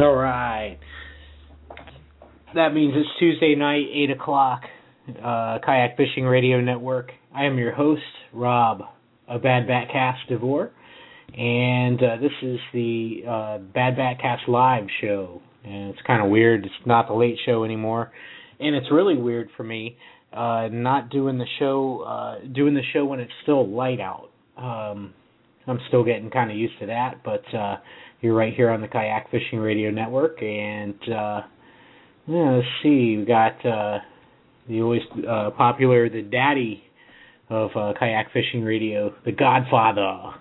All right. That means it's Tuesday night, 8 o'clock, Kayak Fishing Radio Network. I am your host, Rob, a Bad Bat Cast DeVore, and this is the Bad Bat Cast Live show. And it's kind of weird. It's not the late show anymore, and it's really weird for me not doing the show when it's still light out. I'm still getting kind of used to that, but you're right here on the Kayak Fishing Radio Network, and let's see, we got the always popular, the daddy of Kayak Fishing Radio, the Godfather,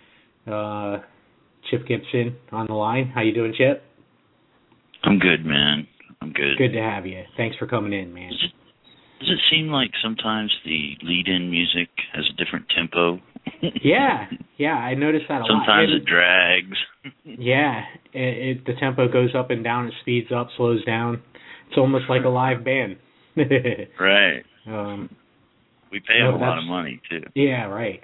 Chip Gibson on the line. How you doing, Chip? I'm good, man. I'm good. Good to have you. Thanks for coming in, man. Does it seem like sometimes the lead-in music has a different tempo? Yeah, I noticed that a lot. Sometimes it drags. Yeah, the tempo goes up and down, it speeds up, slows down. It's almost like a live band. Right. We pay them a lot of money, too. Yeah, right.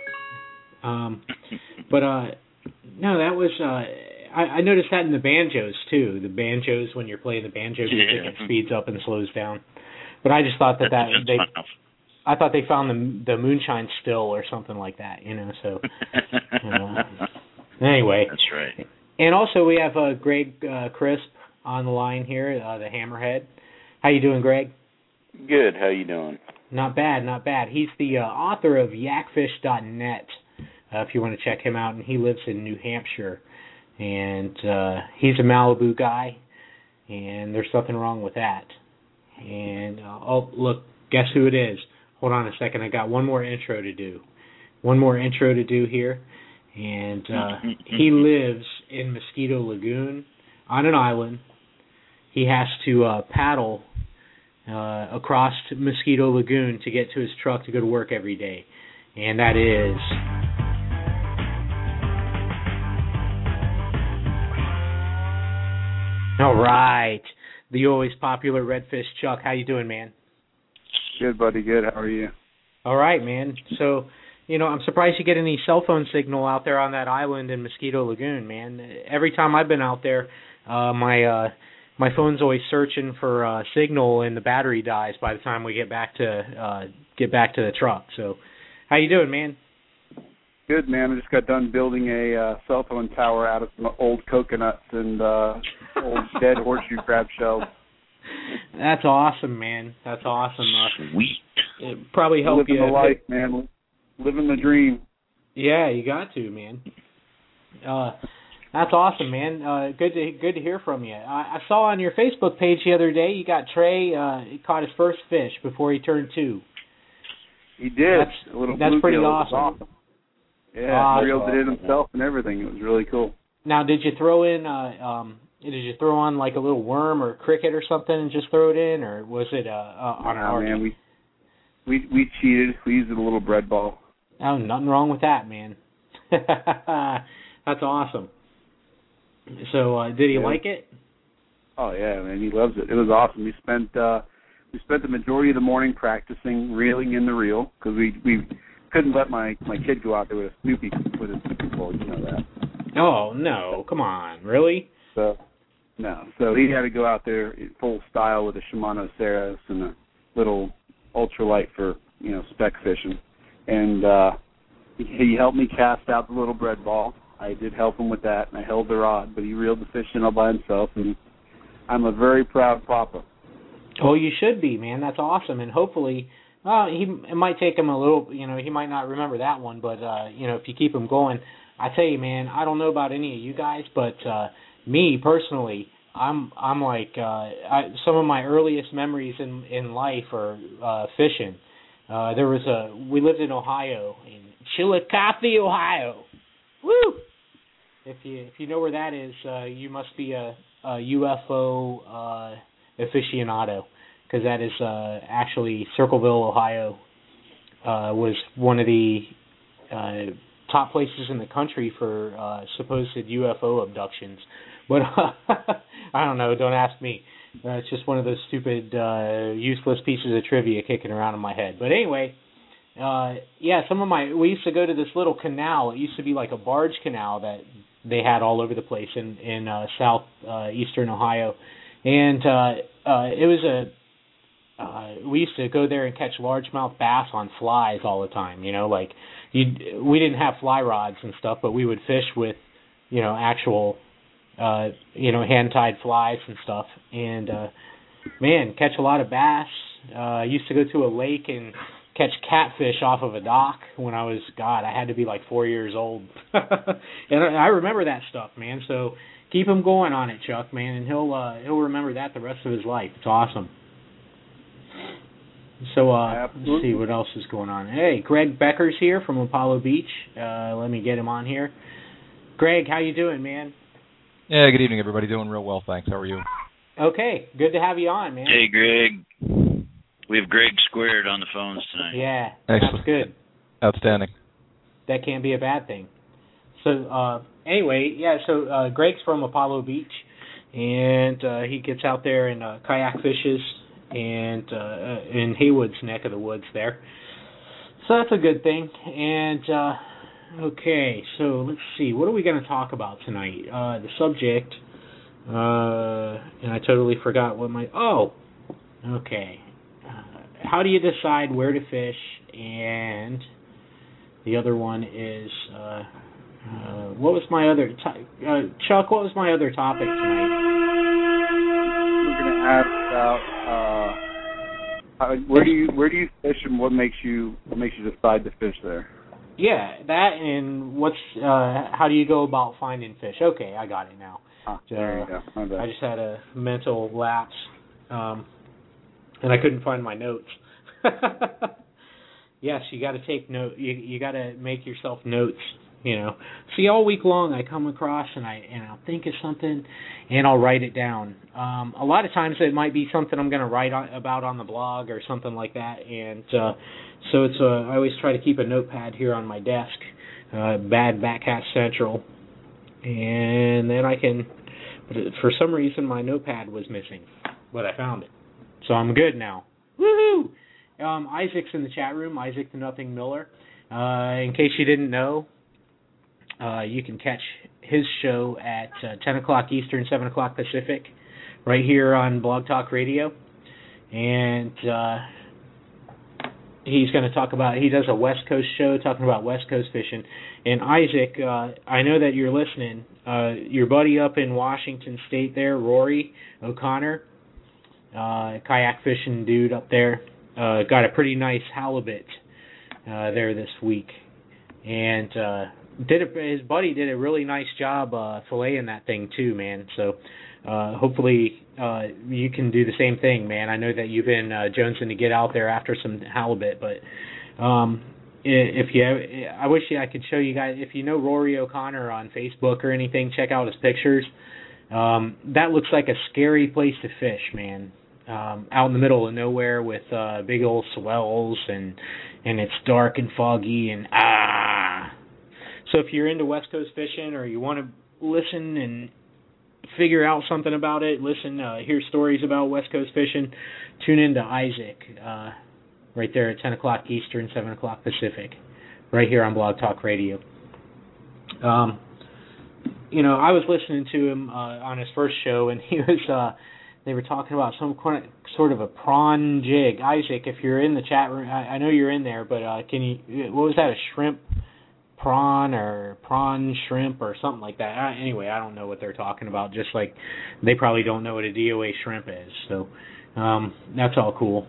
But, no, that was, I noticed that in the banjos, too. The banjos, when you're playing the banjo music, it speeds up and slows down. But I just thought I thought they found the moonshine still or something like that, so. Anyway. That's right. And also we have Greg Crisp on the line here, the Hammerhead. How you doing, Greg? Good. How you doing? Not bad, not bad. He's the author of yakfish.net, if you want to check him out, and he lives in New Hampshire. And he's a Malibu guy, and there's nothing wrong with that. And, look, guess who it is? Hold on a second. I got one more intro to do. Here. And he lives in Mosquito Lagoon on an island. He has to paddle across Mosquito Lagoon to get to his truck to go to work every day. And that is... All right. The always popular Redfish Chuck. How you doing, man? Good, buddy. Good. How are you? All right, man. So, I'm surprised you get any cell phone signal out there on that island in Mosquito Lagoon, man. Every time I've been out there, my phone's always searching for signal, and the battery dies by the time we get back to the truck. So, how you doing, man? Good, man. I just got done building a cell phone tower out of some old coconuts and old dead horseshoe crab shells. That's awesome, man. That's awesome. Sweet. It probably helped you. Living the life, man. Living the dream. Yeah, you got to, man. That's awesome, man. Good to hear from you. I saw on your Facebook page the other day you got Trey. He caught his first fish before he turned 2. He did. That's pretty awesome. Yeah, he reeled it in himself and everything. It was really cool. Now, did you throw in? Did you throw on like a little worm or cricket or something and just throw it in, or was it on an arc? Man, we cheated. We used a little bread ball. Oh, nothing wrong with that, man. That's awesome. So, did he like it? Oh yeah, man, he loves it. It was awesome. We spent the majority of the morning practicing reeling in the reel because we couldn't let my kid go out there with a Snoopy pole. You know that. Oh no! Come on, really? So he had to go out there in full style with a Shimano Ceres and a little ultralight for speck fishing, and he helped me cast out the little bread ball. I did help him with that, and I held the rod, but he reeled the fish in all by himself, and I'm a very proud papa. Oh, you should be, man. That's awesome, and hopefully, it might take him a little. He might not remember that one, but if you keep him going, I tell you, man, I don't know about any of you guys, but me personally, I'm like some of my earliest memories in life are fishing. We lived in Ohio, in Chillicothe, Ohio. Woo! If you know where that is, you must be a UFO aficionado, because that is actually Circleville, Ohio, was one of the top places in the country for supposed UFO abductions. But I don't know. Don't ask me. It's just one of those stupid, useless pieces of trivia kicking around in my head. But anyway, we used to go to this little canal. It used to be like a barge canal that they had all over the place in south eastern Ohio, and it was we used to go there and catch largemouth bass on flies all the time. Like we didn't have fly rods and stuff, but we would fish with actual hand-tied flies and stuff, and man, catch a lot of bass. I used to go to a lake and catch catfish off of a dock when I had to be like 4 years old. And I remember that stuff, man. So keep him going on it, Chuck, man, and he'll remember that the rest of his life. It's awesome. So let's see what else is going on. Hey, Greg Becker's here from Apollo Beach. Let me get him on here. Greg, how you doing, man? Yeah, good evening, everybody. Doing real well, thanks. How are you? Okay, good to have you on, man. Hey, Greg. We have Greg squared on the phones tonight. Yeah, excellent. That's good. Outstanding. That can't be a bad thing. So anyway, so Greg's from Apollo Beach, and he gets out there and kayak fishes and in Haywood's neck of the woods there. So that's a good thing. And okay, so let's see. What are we going to talk about tonight? The subject, and I totally forgot what okay. How do you decide where to fish? And the other one is, what was my other, Chuck, what was my other topic tonight? We're going to ask about where do you fish and what makes you decide to fish there? Yeah, that, and how do you go about finding fish? Okay, I got it now. There you go. I just had a mental lapse, and I couldn't find my notes. Yes, you got to take note. You got to make yourself notes. See, all week long I come across and I'll think of something and I'll write it down. A lot of times it might be something I'm going to write about on the blog or something like that, and so it's I always try to keep a notepad here on my desk, Bad Backcast Central, and then I can. But for some reason my notepad was missing, but I found it, so I'm good now. Woohoo! Isaac's in the chat room. Isaac the Nothing Miller. In case you didn't know. You can catch his show at 10 o'clock Eastern, 7 o'clock Pacific, right here on Blog Talk Radio. And he's going to talk about, he does a West Coast show talking about West Coast fishing. And Isaac, I know that you're listening. Your buddy up in Washington State there, Rory O'Connor, kayak fishing dude up there, got a pretty nice halibut there this week. And his buddy did a really nice job filleting that thing too, man. So hopefully you can do the same thing, man. I know that you've been jonesing to get out there after some halibut, but I wish I could show you guys. If you know Rory O'Connor on Facebook or anything, check out his pictures. That looks like a scary place to fish, man. Out in the middle of nowhere with big old swells and it's dark and foggy and So if you're into West Coast fishing or you want to listen and figure out something about it, hear stories about West Coast fishing, tune in to Isaac right there at 10 o'clock Eastern, 7 o'clock Pacific, right here on Blog Talk Radio. I was listening to him on his first show, and they were talking about some sort of a prawn jig. Isaac, if you're in the chat room, I know you're in there, but what was that, a shrimp prawn or prawn shrimp or something like that? Anyway, I don't know what they're talking about, just like they probably don't know what a DOA shrimp is. So that's all cool.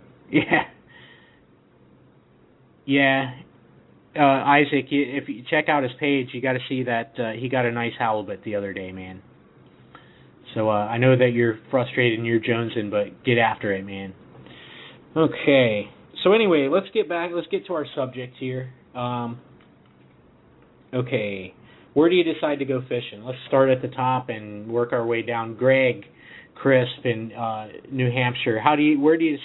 Yeah. Isaac, if you check out his page, you got to see that he got a nice halibut the other day, man. So I know that you're frustrated and you're jonesing, but get after it, man. Okay. So anyway, let's get to our subject here. Okay. Where do you decide to go fishing? Let's start at the top and work our way down. Greg Crisp in New Hampshire. How do you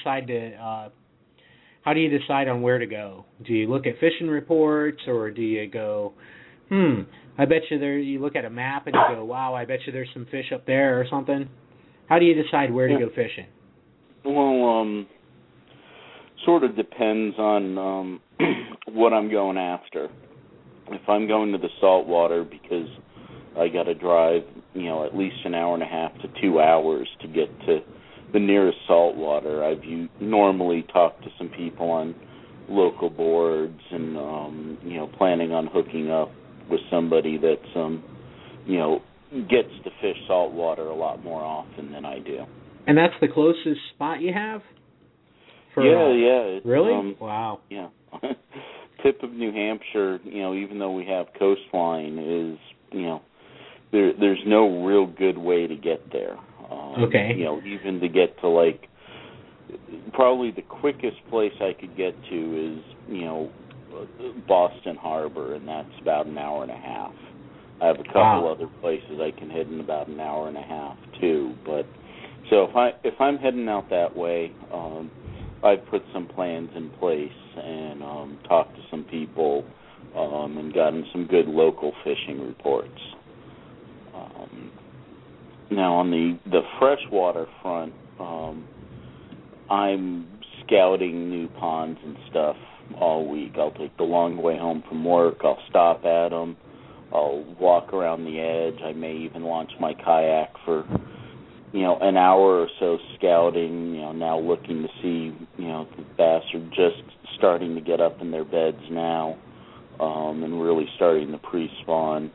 decide on where to go? Do you look at fishing reports, or do you go, I bet you look at a map and you go, wow, I bet you there's some fish up there or something? How do you decide where to go fishing? Well, sort of depends on what I'm going after. If I'm going to the saltwater because I got to drive, at least an hour and a half to 2 hours to get to the nearest saltwater. I've normally talked to some people on local boards and, planning on hooking up with somebody that's, gets to fish saltwater a lot more often than I do. And that's the closest spot you have? Yeah. Really? Wow. Yeah. Tip of New Hampshire, even though we have coastline, is, there's no real good way to get there. Okay. Even to get to, probably the quickest place I could get to is, Boston Harbor, and that's about an hour and a half. I have a couple other places I can hit in about an hour and a half, too. But so if I'm heading out that way, I've put some plans in place and talked to some people and gotten some good local fishing reports. Now, on the freshwater front, I'm scouting new ponds and stuff all week. I'll take the long way home from work. I'll stop at them. I'll walk around the edge. I may even launch my kayak for an hour or so scouting, now looking to see, the bass are just starting to get up in their beds now, and really starting to pre-spawn.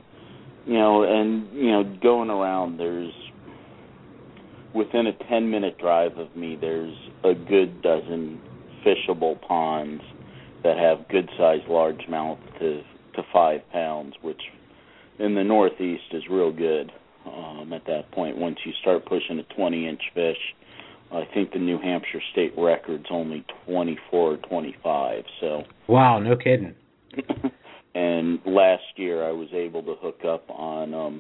And, going around, there's, within a 10-minute drive of me, there's a good dozen fishable ponds that have good-sized largemouth to 5 pounds, which in the Northeast is real good. At that point, once you start pushing a 20-inch fish, I think the New Hampshire state record's only 24 or 25. So. Wow, no kidding. And last year I was able to hook up on,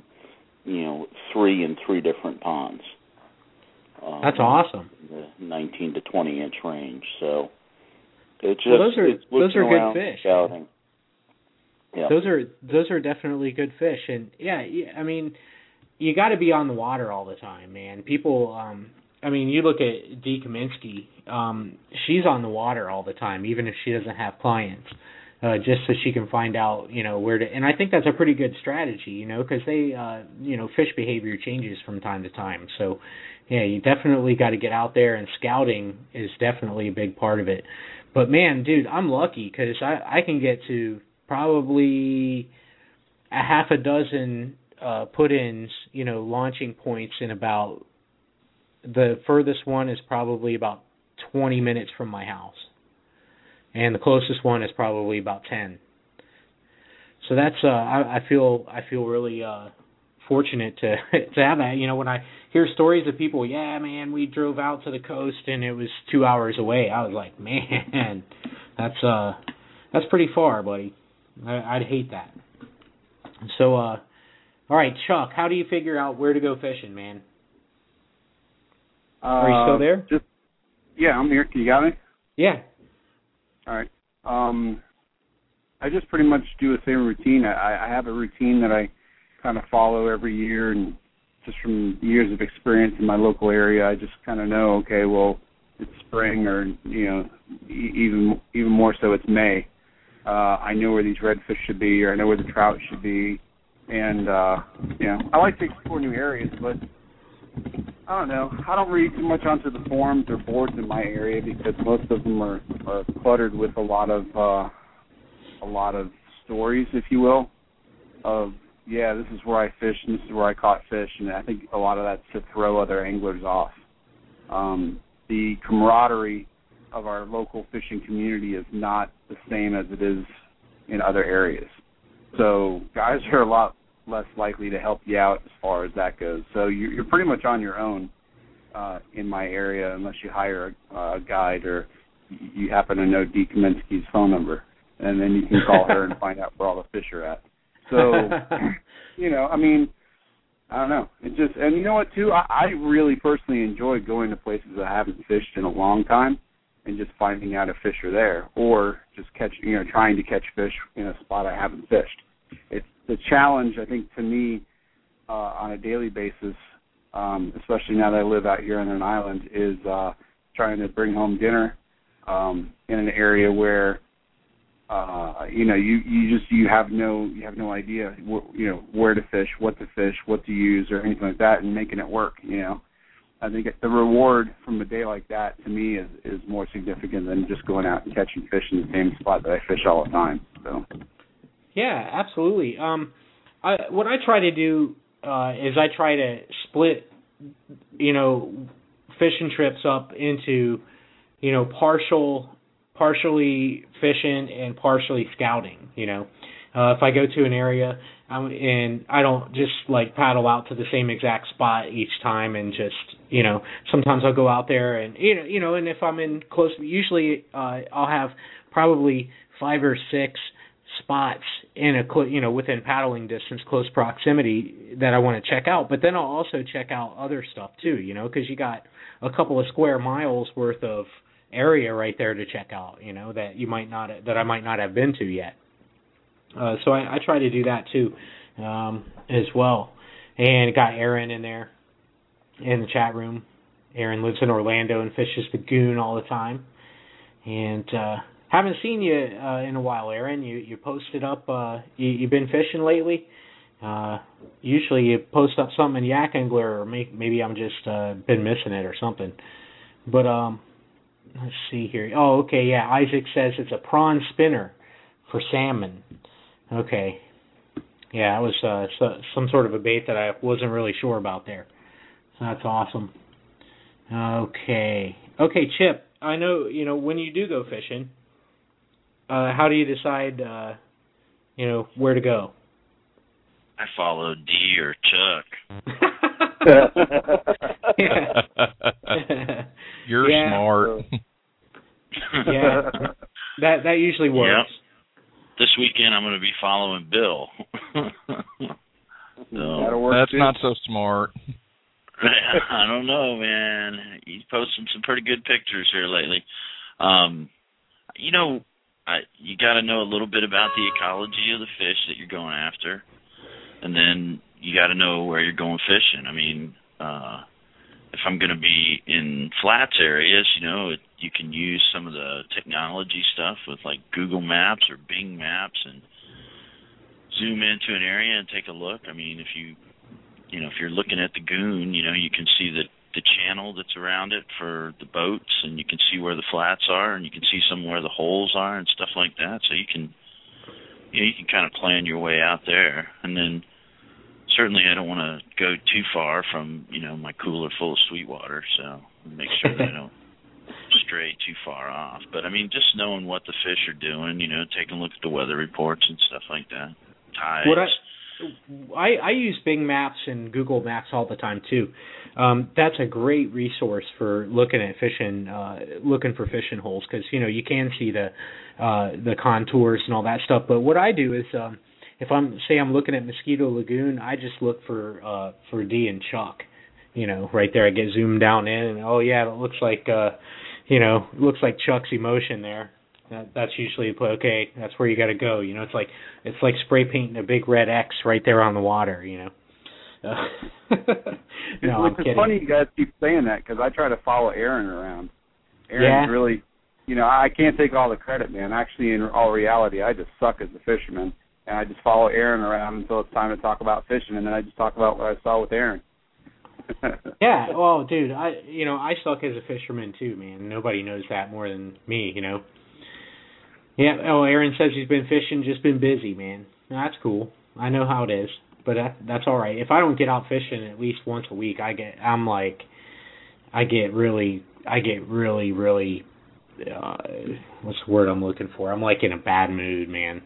3 in 3 different ponds. That's awesome. The 19 to 20-inch range. So it's just those are good fish. Scouting. Yeah. Those are definitely good fish, and I mean, you got to be on the water all the time, man. People, you look at Dee Kaminsky. She's on the water all the time, even if she doesn't have clients, just so she can find out, where to. And I think that's a pretty good strategy, because they, fish behavior changes from time to time. So, yeah, you definitely got to get out there, and scouting is definitely a big part of it. But man, dude, I'm lucky because I can get to probably a half a dozen put-ins, launching points in about, the furthest one is probably about 20 minutes from my house. And the closest one is probably about 10. So that's, I feel really fortunate to have that. When I hear stories of people, yeah, man, we drove out to the coast and it was 2 hours away. I was like, man, that's pretty far, buddy. I'd hate that. So, all right, Chuck, how do you figure out where to go fishing, man? Are you still there? Yeah, I'm here. You got me? Yeah. All right. I just pretty much do the same routine. I have a routine that I kind of follow every year, and just from years of experience in my local area, I just kind of know, okay, well, it's spring, or even more so, it's May. I know where these redfish should be, or I know where the trout should be, and I like to explore new areas, but I don't know. I don't read too much onto the forums or boards in my area because most of them are cluttered with a lot of stories, if you will, of this is where I fished and this is where I caught fish, and I think a lot of that's to throw other anglers off. The camaraderie of our local fishing community is not the same as it is in other areas. So guys are a lot less likely to help you out as far as that goes. So you're pretty much on your own in my area unless you hire a guide or you happen to know Dee Kaminsky's phone number, and then you can call her and find out where all the fish are at. So, I don't know. It just, and you know what, too? I really personally enjoy going to places I haven't fished in a long time and just finding out if fish are there, or just trying to catch fish in a spot I haven't fished. It's the challenge, I think, to me on a daily basis, especially now that I live out here on an island, is trying to bring home dinner in an area where you have no idea where to fish, what to use, or anything like that, and making it work. I think the reward from a day like that to me is more significant than just going out and catching fish in the same spot that I fish all the time. So. Yeah, absolutely. What I try to do is I try to split, fishing trips up into, partially fishing and partially scouting. If I go to an area and I don't just paddle out to the same exact spot each time and just, sometimes I'll go out there and, and if I'm in close, usually I'll have probably 5 or 6 spots in within paddling distance, close proximity that I want to check out. But then I'll also check out other stuff too, because you got a couple of square miles worth of area right there to check out, that I might not have been to yet. So I try to do that too, as well. And got Aaron in there in the chat room. Aaron lives in Orlando and fishes the Goon all the time. And haven't seen you in a while, Aaron. You posted up. You've been fishing lately. Usually you post up something in Yak Angler, or maybe I'm just been missing it or something. But let's see here. Oh, okay, yeah. Isaac says it's a prawn spinner for salmon. Okay. Yeah, it was some sort of a bait that I wasn't really sure about there. So that's awesome. Okay, Chip. I know when you do go fishing. How do you decide, where to go? I follow D or Chuck. You're smart. Yeah, that usually works. Yep. This weekend I'm going to be following Bill. That's not so smart. I don't know, man. He's posting some pretty good pictures here lately. You got to know a little bit about the ecology of the fish that you're going after, and then you got to know where you're going fishing. I mean, if I'm going to be in flats areas, you can use some of the technology stuff with Google Maps or Bing Maps and zoom into an area and take a look. I mean, if you're looking at the Goon, you can see the channel that's around it for the boats, and you can see where the flats are, and you can see where the holes are and stuff like that. So you can kind of plan your way out there. And then certainly I don't want to go too far from my cooler full of sweet water, so make sure that I don't stray too far off. But I mean, just knowing what the fish are doing, taking a look at the weather reports and stuff like that. Tides. I use Bing Maps and Google Maps all the time too. That's a great resource for looking at fishing, looking for fishing holes, because you can see the contours and all that stuff. But what I do is, if I'm looking at Mosquito Lagoon, I just look for D and Chuck. Right there, I get zoomed down in, and it looks like looks like Chuck's emotion there. That's usually okay. That's where you got to go. It's like spray painting a big red X right there on the water. No, I'm kidding. It's funny you guys keep saying that, because I try to follow Aaron around. Aaron's really, I can't take all the credit, man. Actually, in all reality, I just suck as a fisherman, and I just follow Aaron around until it's time to talk about fishing, and then I just talk about what I saw with Aaron. Yeah, well, dude, I suck as a fisherman too, man. Nobody knows that more than me, Yeah. Oh, Aaron says he's been fishing, just been busy, man. That's cool. I know how it is, but that's all right. If I don't get out fishing at least once a week, I get really, what's the word I'm looking for? I'm in a bad mood, man.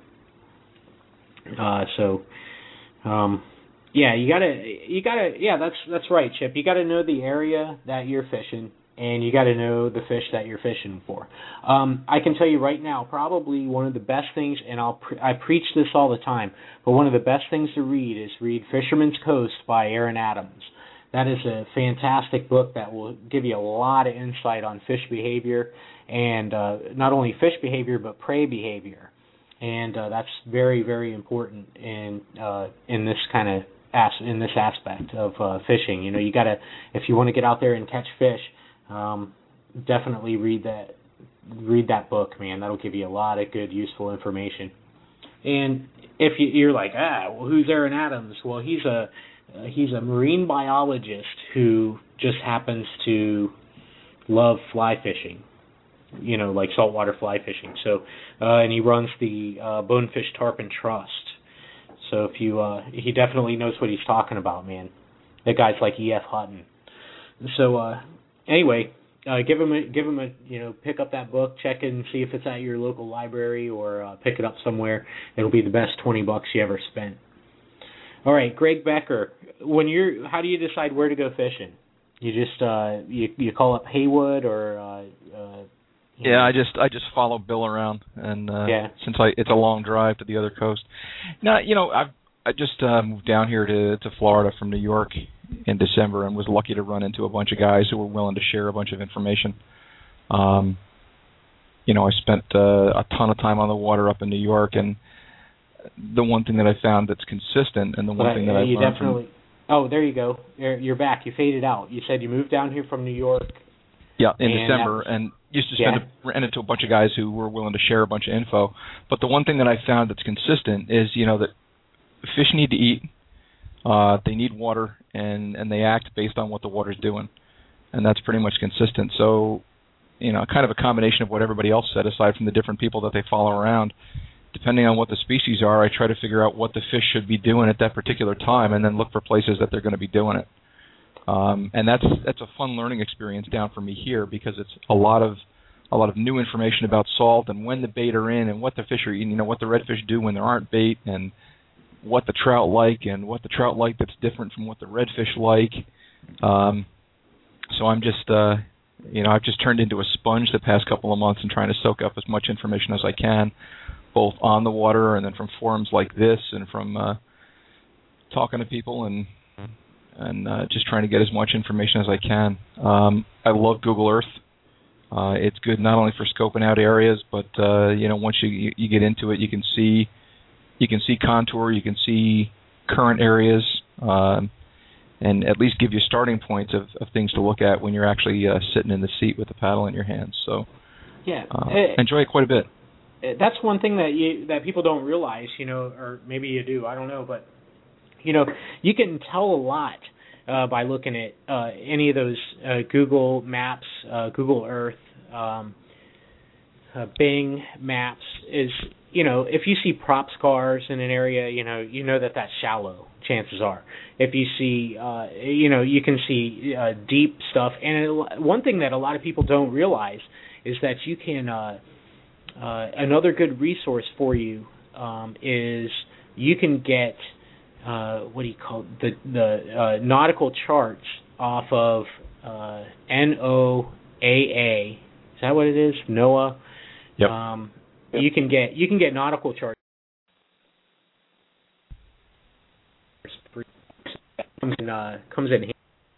Yeah, you gotta. Yeah, that's right, Chip. You gotta know the area that you're fishing, and you gotta know the fish that you're fishing for. I can tell you right now, probably one of the best things, and I preach this all the time, but one of the best things to read is Fisherman's Coast by Aaron Adams. That is a fantastic book that will give you a lot of insight on fish behavior, and not only fish behavior but prey behavior, and that's very, very important in this kind of in this aspect of fishing. You gotta, if you want to get out there and catch fish, definitely read read that book, man. That'll give you a lot of good, useful information. And if you're like, well, who's Aaron Adams? Well, he's a marine biologist who just happens to love fly fishing, like saltwater fly fishing. So, and he runs the Bonefish Tarpon Trust. So if he definitely knows what he's talking about, man. That guy's like E.F. Hutton. So anyway, give him a pick up that book, check it and see if it's at your local library or pick it up somewhere. It'll be the best $20 you ever spent. All right, Greg Becker, how do you decide where to go fishing? You just you call up Haywood or yeah, I just follow Bill around, and since it's a long drive to the other coast. Now, I just moved down here to Florida from New York in December, and was lucky to run into a bunch of guys who were willing to share a bunch of information. I spent a ton of time on the water up in New York, and the one thing that I found that's consistent, and the one thing that I learned from... Oh, there you go. You're back. You faded out. You said you moved down here from New York. Yeah, in December, and used to ran into a bunch of guys who were willing to share a bunch of info. But the one thing that I found that's consistent is, that fish need to eat, they need water, and they act based on what the water's doing. And that's pretty much consistent. So, kind of a combination of what everybody else said, aside from the different people that they follow around. Depending on what the species are, I try to figure out what the fish should be doing at that particular time, and then look for places that they're going to be doing it. And that's a fun learning experience down for me here, because it's a lot of new information about salt and when the bait are in and what the fish are eating, what the redfish do when there aren't bait, and what the trout like and what the trout like that's different from what the redfish like. So I'm just I've just turned into a sponge the past couple of months and trying to soak up as much information as I can, both on the water and then from forums like this and from talking to people and just trying to get as much information as I can. I love Google Earth. It's good not only for scoping out areas, but once you get into it, you can see contour, you can see current areas, and at least give you starting points of things to look at when you're actually sitting in the seat with the paddle in your hands. So enjoy it quite a bit. That's one thing that people don't realize, or maybe you do, I don't know, but you can tell a lot by looking at any of those Google Maps, Google Earth, Bing Maps. Is if you see prop scars in an area, you know that's shallow. Chances are, if you see, you can see deep stuff. And one thing that a lot of people don't realize is that you can. Another good resource for you is you can get the nautical charts off of NOAA. Is that what it is? NOAA. Yep. You can get nautical charts. Comes in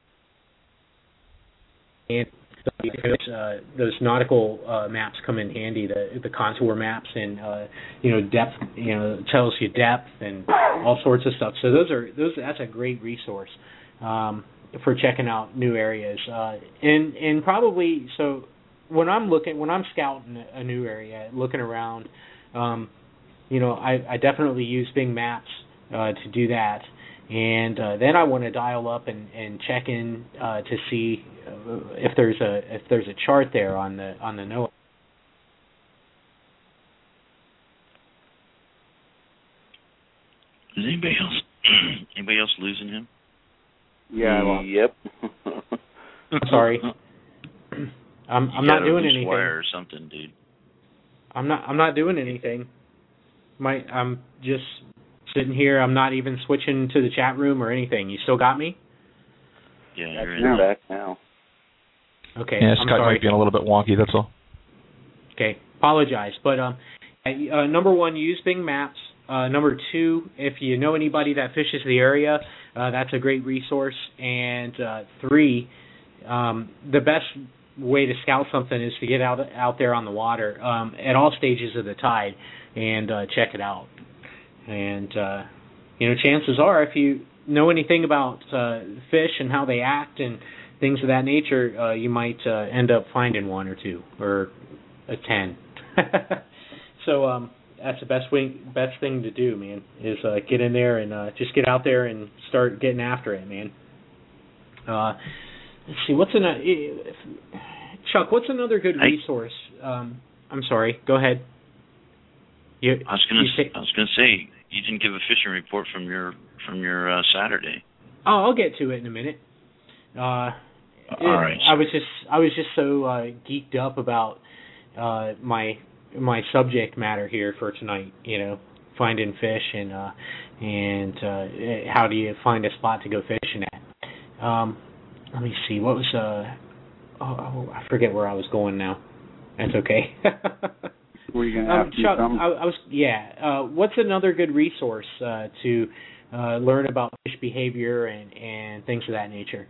handy. Those nautical maps come in handy. The contour maps and depth. Tells you depth and all sorts of stuff. So that's a great resource for checking out new areas. And probably so when I'm scouting a new area, looking around, I definitely use Bing Maps to do that. And then I want to dial up and check in to see if there's a chart there on the NOAA. Is anybody else losing him? Yeah. Yep. Sorry. I'm not doing anything. Wire or something, dude. I'm not doing anything. I'm just sitting here. I'm not even switching to the chat room or anything. You still got me? Yeah, you're in. Back now. Okay. Yeah, I'm Scott sorry. might be a little bit wonky. That's all. Okay. Apologize, but number one, use Bing Maps. Number two, if you know anybody that fishes the area, that's a great resource. And three, the best way to scout something is to get out there on the water at all stages of the tide and check it out. And chances are, if you know anything about fish and how they act and things of that nature, you might end up finding one or two, or a 10. So that's the best thing to do, man, is get in there and just get out there and start getting after it, man. Let's see, Chuck, what's another good resource? I'm sorry, go ahead. I was gonna say you didn't give a fishing report from your Saturday. Oh, I'll get to it in a minute. All right. I was just so geeked up about my subject matter here for tonight. Finding fish and how do you find a spot to go fishing at. Let me see. What was I forget where I was going now. That's okay. Were you going to ask Chuck, something? What's another good resource to learn about fish behavior and things of that nature?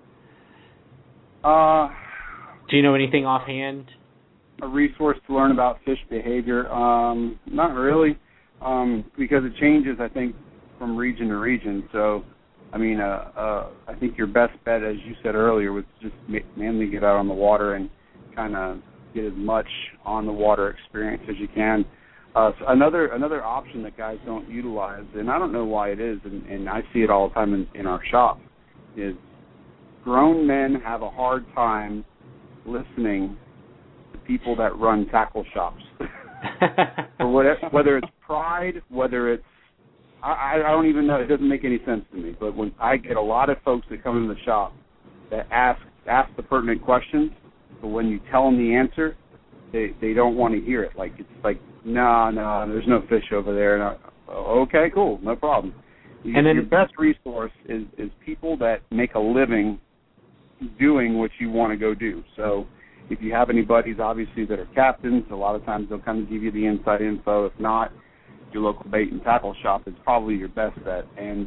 Do you know anything offhand? A resource to learn about fish behavior? Not really, because it changes, I think, from region to region. So, I mean, I think your best bet, as you said earlier, was just mainly get out on the water and kind of get as much on the water experience as you can. So another option that guys don't utilize, and I don't know why it is, and I see it all the time in our shop, is grown men have a hard time listening to people that run tackle shops. Whether it's pride, whether it's I don't even know. It doesn't make any sense to me. But when I get a lot of folks that come into the shop that ask the pertinent questions, but when you tell them the answer, they don't want to hear it. Like it's like, no, there's no fish over there. And okay, cool, no problem. And then your best resource is people that make a living doing what you want to go do. So if you have any buddies, obviously, that are captains, a lot of times they'll come and give you the inside info. If not, your local bait and tackle shop is probably your best bet. And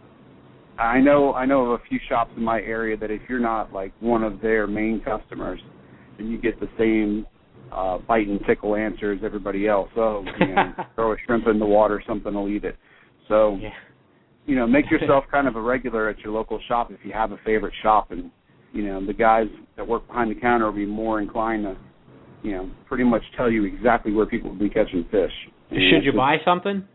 I know of a few shops in my area that if you're not like one of their main customers, then you get the same bite and tickle answer as everybody else. So throw a shrimp in the water, something will eat it. So make yourself kind of a regular at your local shop if you have a favorite shop, and the guys that work behind the counter will be more inclined to pretty much tell you exactly where people will be catching fish. Should you buy something?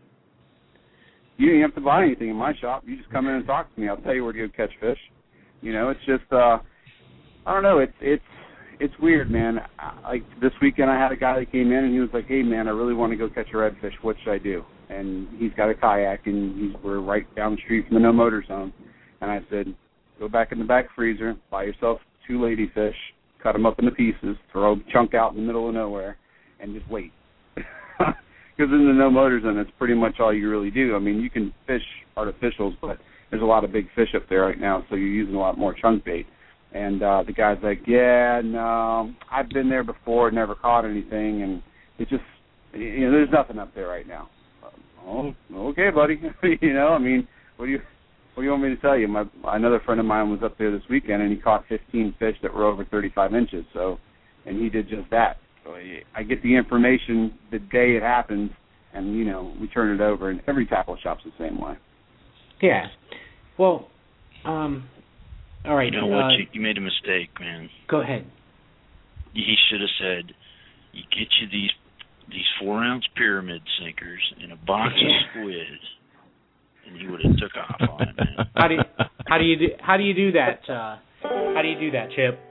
You don't have to buy anything in my shop. You just come in and talk to me. I'll tell you where to go catch fish. It's just I don't know. It's weird, man. Like this weekend, I had a guy that came in and he was like, "Hey, man, I really want to go catch a redfish. What should I do?" And he's got a kayak and we're right down the street from the no motor zone. And I said, "Go back in the back freezer, buy yourself 2 ladyfish, cut them up into pieces, throw a chunk out in the middle of nowhere, and just wait." Because in the no motor zone, that's pretty much all you really do. I mean, you can fish artificials, but there's a lot of big fish up there right now, so you're using a lot more chunk bait. And the guy's like, "Yeah, no, I've been there before, never caught anything, and it just, there's nothing up there right now." Oh, okay, buddy. I mean, what do you want me to tell you? Another friend of mine was up there this weekend, and he caught 15 fish that were over 35 inches. And he did just that. So I get the information the day it happens, and we turn it over. And every tackle shop's the same way. Yeah. Well, all right. You know what? You made a mistake, man. Go ahead. He should have said, "You get you these 4-ounce pyramid sinkers in a box of squid," and he would have took off on it, man. How do you do that? How do you do that, Chip?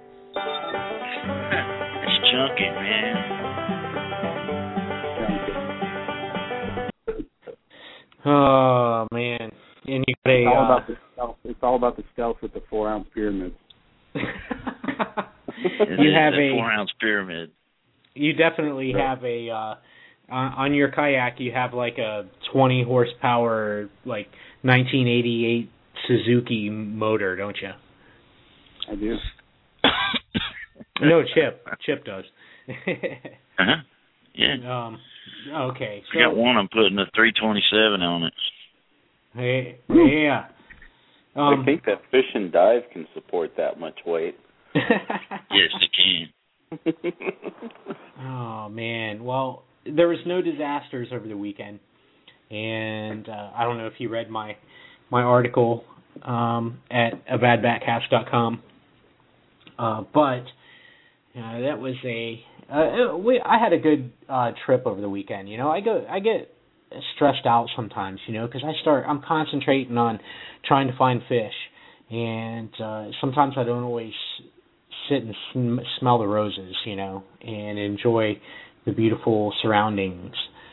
It's chunky, man. Oh man! And you got it's all about the stealth with the 4-ounce pyramids. You have a 4-ounce pyramid. You definitely have a on your kayak. You have like a 20 horsepower, like 1988 Suzuki motor, don't you? I do. No, Chip does. Uh-huh. Yeah. Okay. I got one. I'm putting a 327 on it. Yeah. I think that Fish and Dive can support that much weight. Yes, it can. Oh man. Well, there was no disasters over the weekend, and I don't know if you read my article at abadbackcast.com, but that was I had a good trip over the weekend. I get stressed out sometimes, because I'm concentrating on trying to find fish, and sometimes I don't always sit and smell the roses, and enjoy the beautiful surroundings.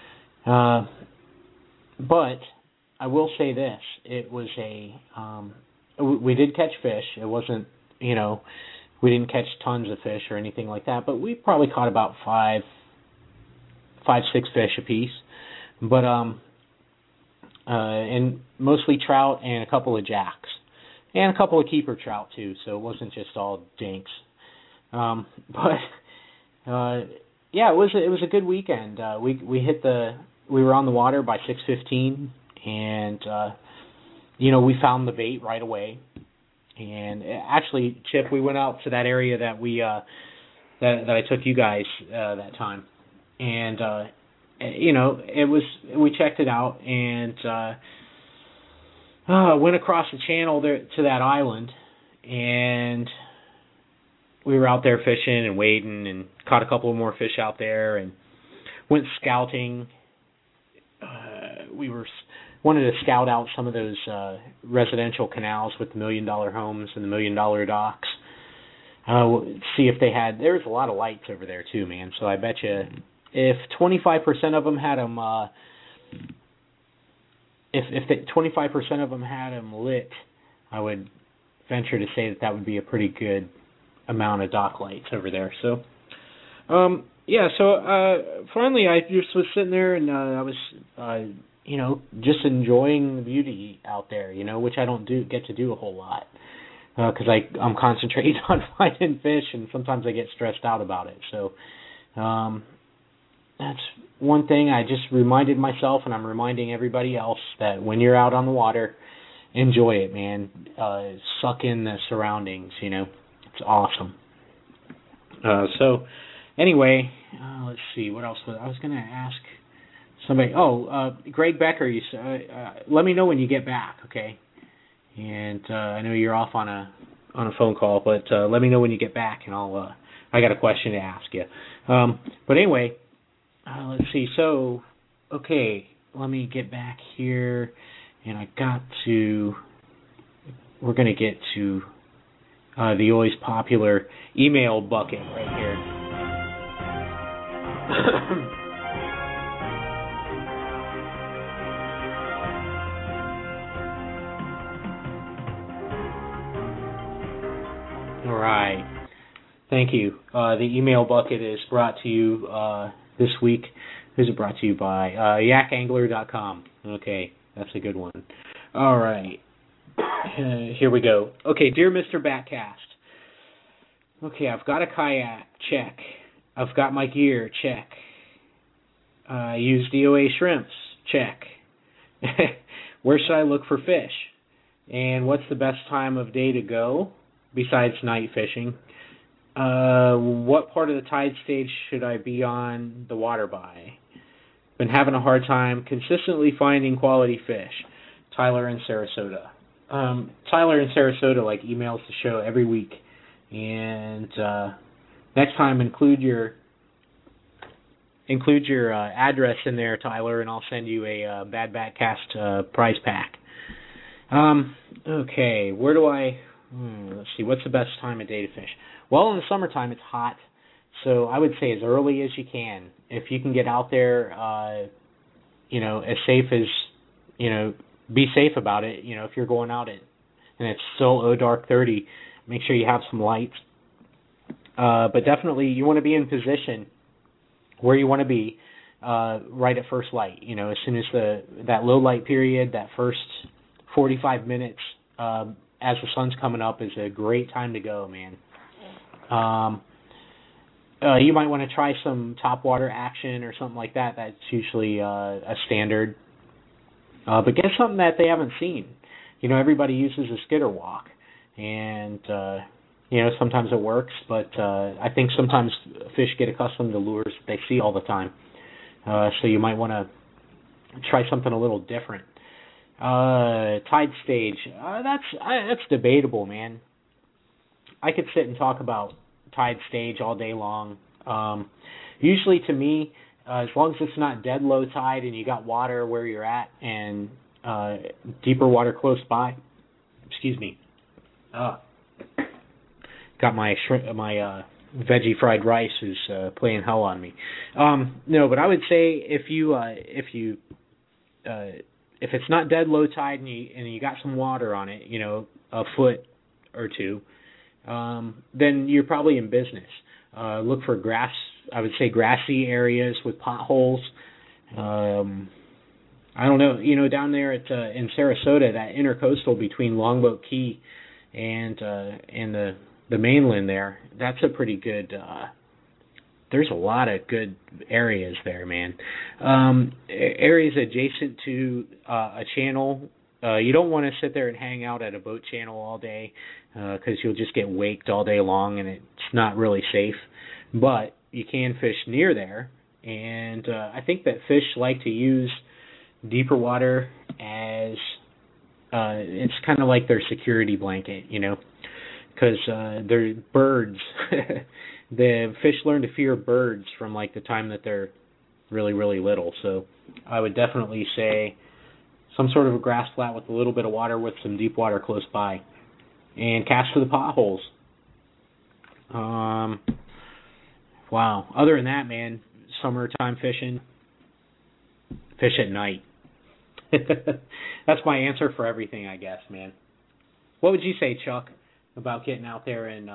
But I will say this: it was we did catch fish. It wasn't, we didn't catch tons of fish or anything like that, but we probably caught about 6 fish apiece. But and mostly trout and a couple of jacks and a couple of keeper trout too. So it wasn't just all dinks. But yeah, it was a good weekend. We were on the water by 6:15, and we found the bait right away. And actually, Chip, we went out to that area that we that I took you guys that time, and we checked it out and went across the channel there to that island, and we were out there fishing and wading and caught a couple more fish out there and went scouting. We wanted to scout out some of those residential canals with the $1 million homes and the $1 million docks. See if they had. There's a lot of lights over there too, man. So I bet you if 25% of them had them, if 25% of them had them lit, I would venture to say that would be a pretty good amount of dock lights over there. So, finally I just was sitting there and I was, just enjoying the beauty out there, which I don't get to do a whole lot because I'm concentrated on finding fish, and sometimes I get stressed out about it. So, that's one thing I just reminded myself, and I'm reminding everybody else, that when you're out on the water, enjoy it, man. Suck in the surroundings, It's awesome. So, anyway, let's see, what else I was going to ask somebody. Greg Becker, let me know when you get back, okay? And I know you're off on a phone call, but let me know when you get back, and I got a question to ask you. But anyway, let's see. So, okay, let me get back here, and we're going to get to the always popular email bucket right here. All right. Thank you. The email bucket is brought to you this week. Who's it brought to you by? yakangler.com. Okay, that's a good one. All right. Here we go. Okay, dear Mr. Batcast. Okay, I've got a kayak. Check. I've got my gear. Check. I use DOA shrimps. Check. Where should I look for fish? And what's the best time of day to go besides night fishing? What part of the tide stage should I be on the water by? Been having a hard time consistently finding quality fish. Tyler in Sarasota. Tyler in Sarasota emails the show every week, and next time include your address in there, Tyler, and I'll send you a Bad Batcast prize pack. Okay, where do I? Let's see. What's the best time of day to fish? Well, in the summertime it's hot, so I would say as early as you can. If you can get out there, as safe as be safe about it. If you're going out and it's still dark 30, make sure you have some lights. But definitely you want to be in position where you want to be right at first light. As soon as that low light period, that first 45 minutes as the sun's coming up is a great time to go, man. You might want to try some topwater action or something like that. That's usually a standard. But get something that they haven't seen. Everybody uses a skitter walk, and sometimes it works, but I think sometimes fish get accustomed to lures that they see all the time. So you might want to try something a little different. Tide stage, that's debatable, man. I could sit and talk about tide stage all day long. Usually, to me, as long as it's not dead low tide and you got water where you're at and deeper water close by. Excuse me. Got my veggie fried rice is playing hell on me. No, but I would say if it's not dead low tide and you got some water on it, a foot or two, then you're probably in business. Look for grass. I would say grassy areas with potholes. I don't know. Down there in Sarasota, that intercoastal between Longboat Key and the mainland there, that's a pretty good. There's a lot of good areas there, man. Areas adjacent to a channel. You don't want to sit there and hang out at a boat channel all day because you'll just get waked all day long, and it's not really safe. But you can fish near there, and I think that fish like to use deeper water as it's kind of like their security blanket, because they're birds. The fish learn to fear birds from like the time that they're really, really little. So I would definitely say some sort of a grass flat with a little bit of water with some deep water close by, and cast for the potholes. Wow. Other than that, man, summertime fishing, fish at night. That's my answer for everything, I guess, man. What would you say, Chuck, about getting out there and,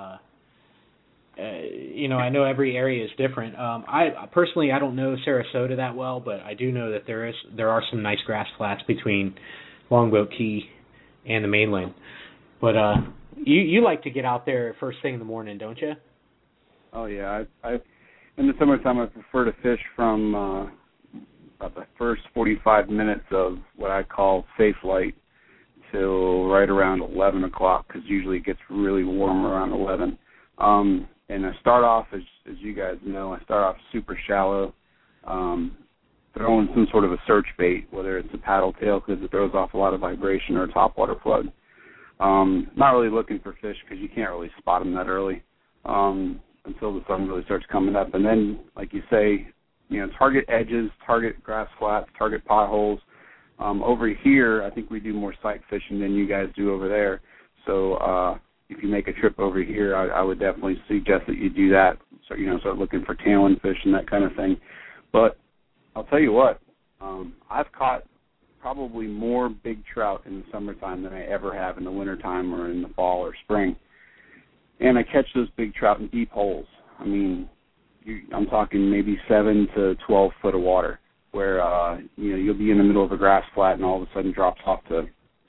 I know every area is different. I personally, I don't know Sarasota that well, but I do know that there are some nice grass flats between Longboat Key and the mainland. But you like to get out there first thing in the morning, don't you? Oh yeah, I in the summertime I prefer to fish from about the first 45 minutes of what I call safe light till right around 11 o'clock, because usually it gets really warm around 11. And I start off, as you guys know, I start off super shallow, throwing some sort of a search bait, whether it's a paddle tail because it throws off a lot of vibration, or a topwater plug. Not really looking for fish because you can't really spot them that early until the sun really starts coming up. And then, like you say, target edges, target grass flats, target potholes. Over here, I think we do more sight fishing than you guys do over there. So if you make a trip over here, I would definitely suggest that you do that. So, start looking for tailing fish and that kind of thing. But I'll tell you what, I've caught probably more big trout in the summertime than I ever have in the wintertime or in the fall or spring. And I catch those big trout in deep holes. I mean, I'm talking maybe 7 to 12 foot of water, where you'll be in the middle of a grass flat and all of a sudden drops off to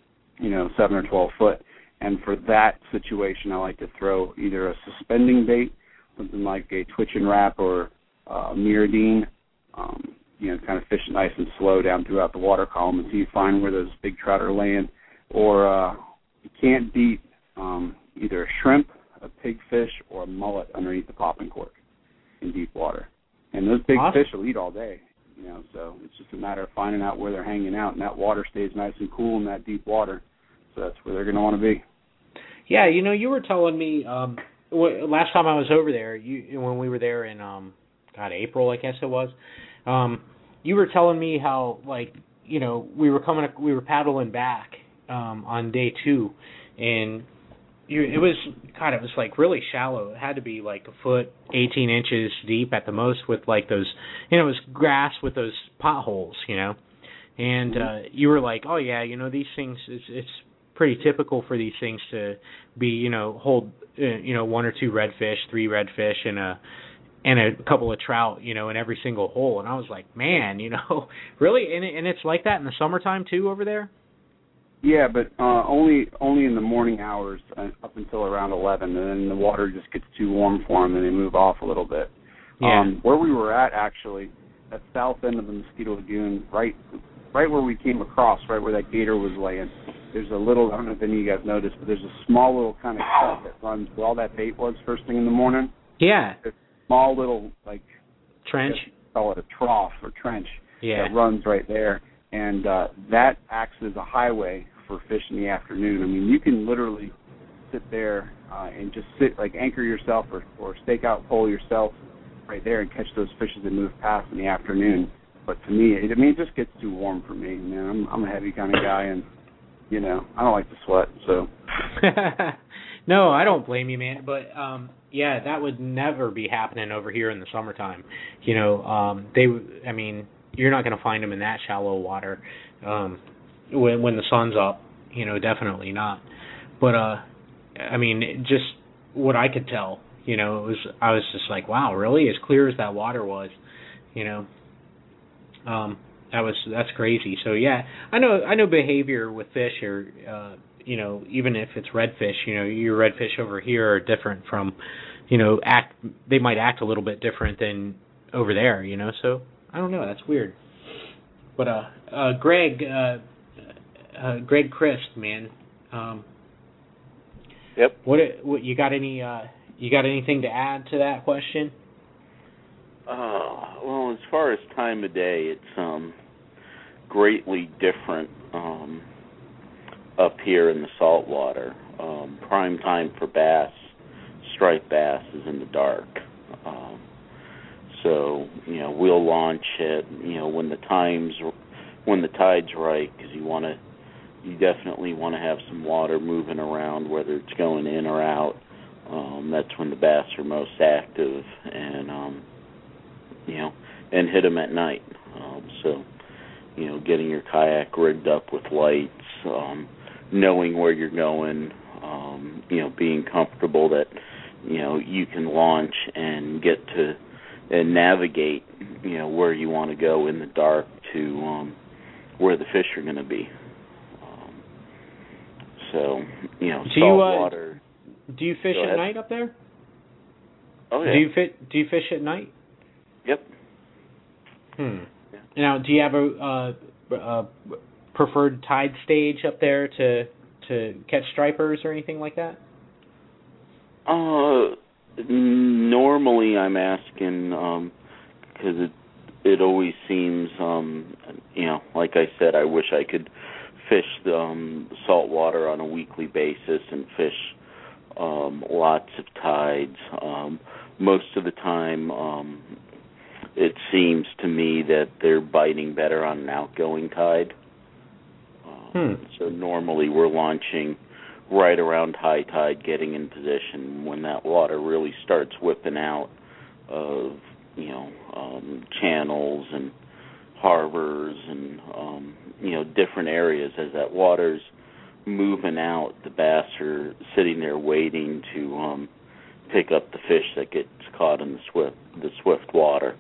7 or 12 foot. And for that situation, I like to throw either a suspending bait, something like a twitch and wrap or Miradine, kind of fish nice and slow down throughout the water column until you find where those big trout are laying. Or you can't beat either a shrimp, a pigfish, or a mullet underneath the popping cork in deep water. And those big fish will eat all day, so it's just a matter of finding out where they're hanging out, and that water stays nice and cool in that deep water, so that's where they're going to want to be. Yeah, you were telling me last time I was over there, when we were there in April, I guess it was. You were telling me how we were paddling back on day 2, and it was like really shallow. It had to be like a foot, 18 inches deep at the most, with like those, it was grass with those potholes, and you were like, oh yeah, these things, it's pretty typical for these things to be, hold, 1 or 2 redfish, 3 redfish, and a couple of trout, in every single hole. And I was like, man, really? And it's like that in the summertime too over there? Yeah, but only in the morning hours up until around 11, and then the water just gets too warm for them and they move off a little bit. Yeah. Where we were at, actually, at the south end of the Mosquito Lagoon, right where we came across, right where that gator was laying, there's a little, I don't know if any of you guys noticed, but there's a small little kind of cut that runs where all that bait was first thing in the morning. Yeah. There's a small little, trench? Call it a trough or trench. Yeah. That runs right there. And that acts as a highway for fish in the afternoon. I mean, you can literally sit there and just sit, like anchor yourself or stake out pole yourself right there and catch those fish as they move past in the afternoon. But to me, it just gets too warm for me, man. I'm a heavy kind of guy, and I don't like to sweat. So. No, I don't blame you, man. But yeah, that would never be happening over here in the summertime. You're not going to find them in that shallow water when the sun's up. Definitely not. But just what I could tell, I was just like, wow, really? As clear as that water was, that's crazy. So yeah, I know behavior with fish or even if it's redfish, your redfish over here are different from, they might act a little bit different than over there, so I don't know, that's weird. But Greg Christ, man, yep. What you got anything to add to that question? Well, as far as time of day, it's greatly different up here in the saltwater. Prime time for bass, striped bass, is in the dark. So we'll launch it when the tide's right, because you definitely want to have some water moving around, whether it's going in or out. That's when the bass are most active, and and hit them at night. So getting your kayak rigged up with lights, knowing where you're going, being comfortable that you can launch and get to and navigate where you want to go in the dark to where the fish are going to be. Saltwater. Do you fish at night up there? Oh yeah. Do you fish at night? Yep. Yeah. Now, do you have a preferred tide stage up there to catch stripers or anything like that? Normally I'm asking because it always seems like I said, I wish I could fish the salt water on a weekly basis and fish lots of tides. Most of the time it seems to me that they're biting better on an outgoing tide. So normally we're launching right around high tide, getting in position when that water really starts whipping out of channels and harbors and different areas. As that water's moving out, the bass are sitting there waiting to pick up the fish that gets caught in the swift water.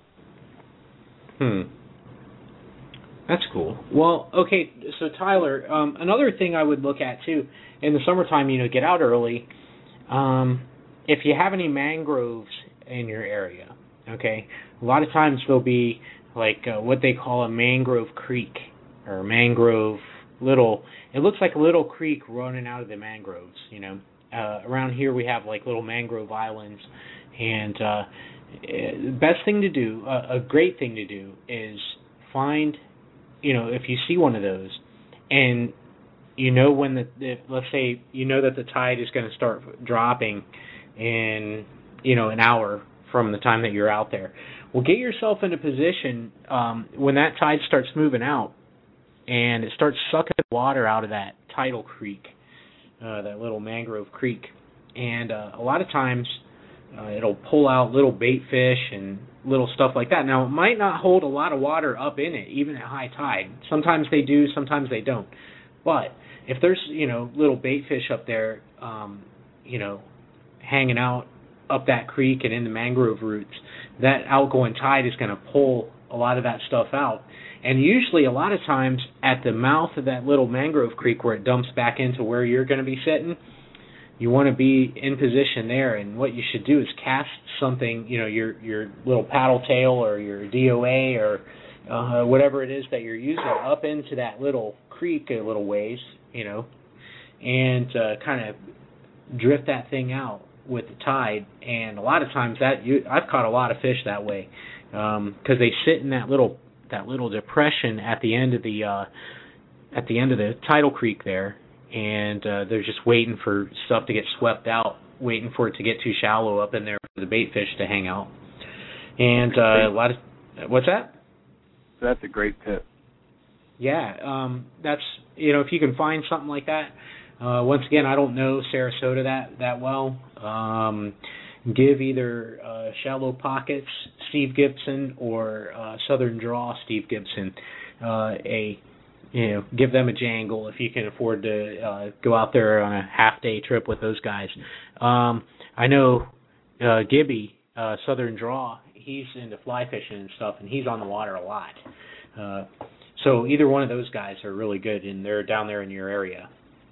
That's cool. Well, okay, so Tyler, another thing I would look at too in the summertime, get out early. If you have any mangroves in your area, okay, a lot of times there'll be like what they call a mangrove creek or mangrove it looks like a little creek running out of the mangroves, around here we have like little mangrove islands, and best thing to do, a great thing to do is find, if you see one of those and when let's say that the tide is going to start dropping in an hour from the time that you're out there, well, get yourself in a position when that tide starts moving out and it starts sucking water out of that tidal creek, that little mangrove creek, and a lot of times it'll pull out little bait fish and little stuff like that. Now, it might not hold a lot of water up in it, even at high tide. Sometimes they do, sometimes they don't. But if there's, little bait fish up there, hanging out up that creek and in the mangrove roots, that outgoing tide is going to pull a lot of that stuff out. And usually, a lot of times, at the mouth of that little mangrove creek where it dumps back into where you're going to be sitting, you want to be in position there, and what you should do is cast something, your little paddle tail or your DOA or whatever it is that you're using up into that little creek a little ways, and kind of drift that thing out with the tide. And a lot of times I've caught a lot of fish that way because they sit in that little depression at the end of the tidal creek there. and they're just waiting for stuff to get swept out, waiting for it to get too shallow up in there for the bait fish to hang out. And a lot of what's that? That's a great tip. Yeah, that's if you can find something like that. Once again, I don't know Sarasota that well. Give either Shallow Pockets Steve Gibson or Southern Draw Steve Gibson give them a jangle if you can afford to go out there on a half-day trip with those guys. I know Gibby, Southern Draw, he's into fly fishing and stuff, and he's on the water a lot. So either one of those guys are really good, and they're down there in your area.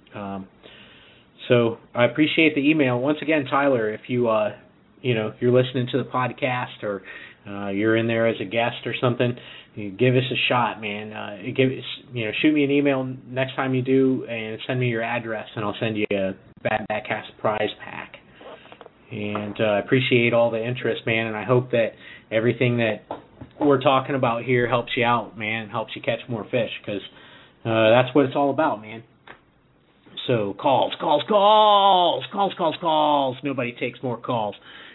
So I appreciate the email. Once again, Tyler, if you if you're listening to the podcast or you're in there as a guest or something, give us a shot, man. Shoot me an email next time you do, and send me your address, and I'll send you a Bad Backcast prize pack. And I appreciate all the interest, man, and I hope that everything that we're talking about here helps you out, man, helps you catch more fish, because that's what it's all about, man. So calls. Nobody takes more calls.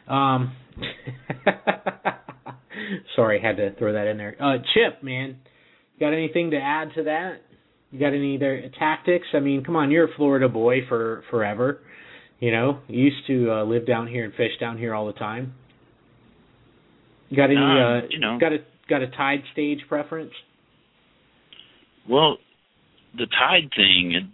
Sorry, had to throw that in there. Chip, man, got anything to add to that? You got any other tactics? I mean, come on, you're a Florida boy for forever. You used to live down here and fish down here all the time. You got any? Got a tide stage preference? Well, the tide thing,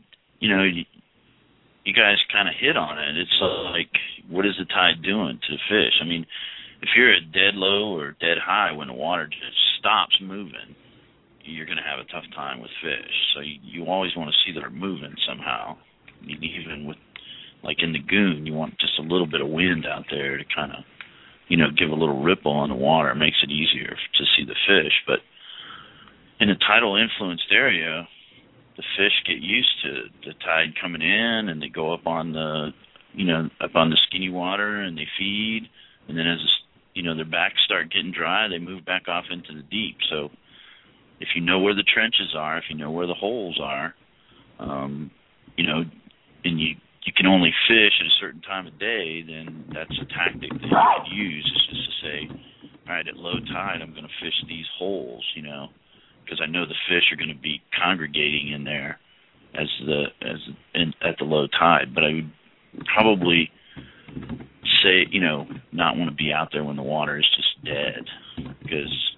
you guys kind of hit on it. It's like, what is the tide doing to the fish? I mean, if you're at dead low or dead high when the water just stops moving, you're going to have a tough time with fish. So you always want to see that they're moving somehow. Even with, like in the Goon, you want just a little bit of wind out there to kind of, give a little ripple in the water. It makes it easier to see the fish. But in a tidal influenced area, the fish get used to the tide coming in, and they go up on the, up on the skinny water, and they feed, and then as their backs start getting dry, they move back off into the deep. So if you know where the trenches are, if you know where the holes are, and you can only fish at a certain time of day, then that's a tactic that you could use. Is just to say, all right, at low tide, I'm going to fish these holes, because I know the fish are going to be congregating in there at the low tide. But I would probably say, not want to be out there when the water is just dead, because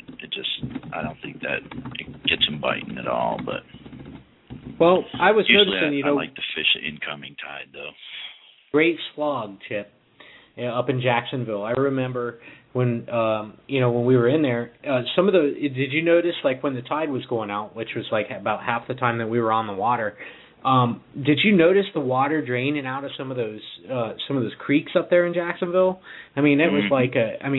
I don't think that it gets them biting at all. But well, I was usually noticing, I like to fish at incoming tide, though. Great slog, Chip, up in Jacksonville. I remember when when we were in there, did you notice, like, when the tide was going out, which was like about half the time that we were on the water, did you notice the water draining out of some of those creeks up there in Jacksonville? I mean, it was like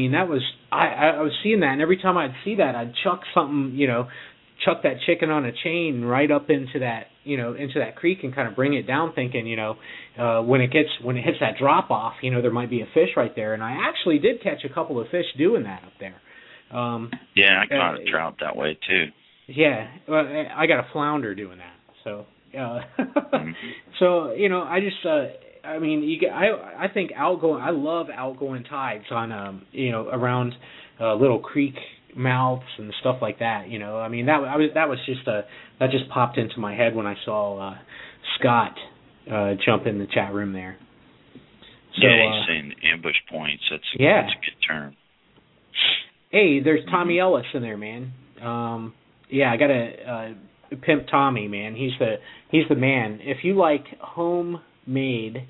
I was seeing that, and every time I'd see that, I'd chuck something, chuck that chicken on a chain right up into that creek and kind of bring it down, thinking, when it hits that drop off, there might be a fish right there. And I actually did catch a couple of fish doing that up there. I caught a trout that way too. Yeah, well, I got a flounder doing that. So, so I just, I think I love outgoing tides on, around little creek mouths and stuff like that. That just popped into my head when I saw Scott jump in the chat room there. So, he's saying ambush points. That's a good term. Hey, there's Tommy Ellis in there, man. I got a pimp Tommy, man. He's the man. If you like homemade,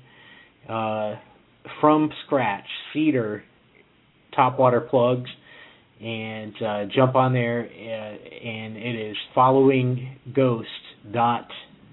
from scratch cedar topwater plugs, and jump on there, and it is followingghost.net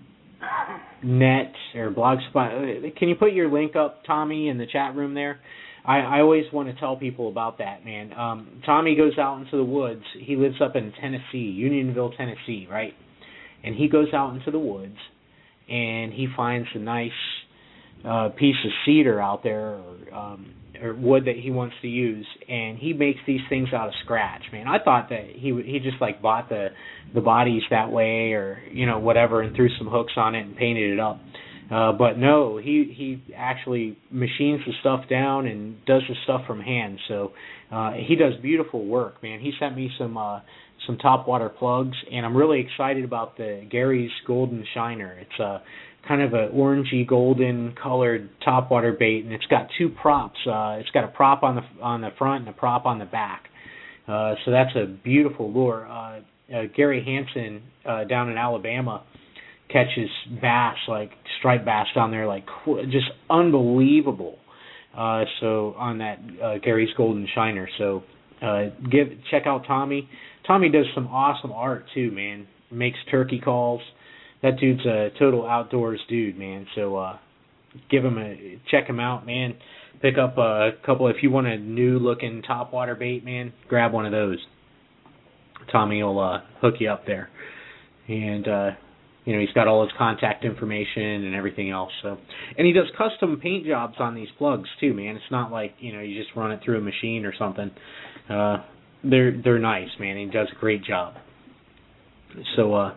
or blogspot. Can you put your link up, Tommy, in the chat room there? I always want to tell people about that, man. Tommy goes out into the woods. He lives up in Tennessee, Unionville, Tennessee, right? And he goes out into the woods, and he finds a nice piece of cedar out there, or or wood that he wants to use, and he makes these things out of scratch, man. I thought that he just like bought the bodies that way, or whatever, and threw some hooks on it and painted it up. But no, he actually machines the stuff down and does the stuff from hand. So he does beautiful work, man. He sent me some topwater plugs, and I'm really excited about the Gary's Golden Shiner. It's kind of an orangey golden colored topwater bait, and it's got two props. It's got a prop on the front and a prop on the back. So that's a beautiful lure. Gary Hansen down in Alabama catches bass, like striped bass down there, like just unbelievable. So on that Gary's Golden Shiner. So check out Tommy. Tommy does some awesome art too, man. Makes turkey calls. That dude's a total outdoors dude, man. So check him out, man. Pick up a couple if you want a new looking topwater bait, man. Grab one of those. Tommy will hook you up there, and he's got all his contact information and everything else. So, and he does custom paint jobs on these plugs too, man. It's not like you just run it through a machine or something. They're nice, man. He does a great job. So,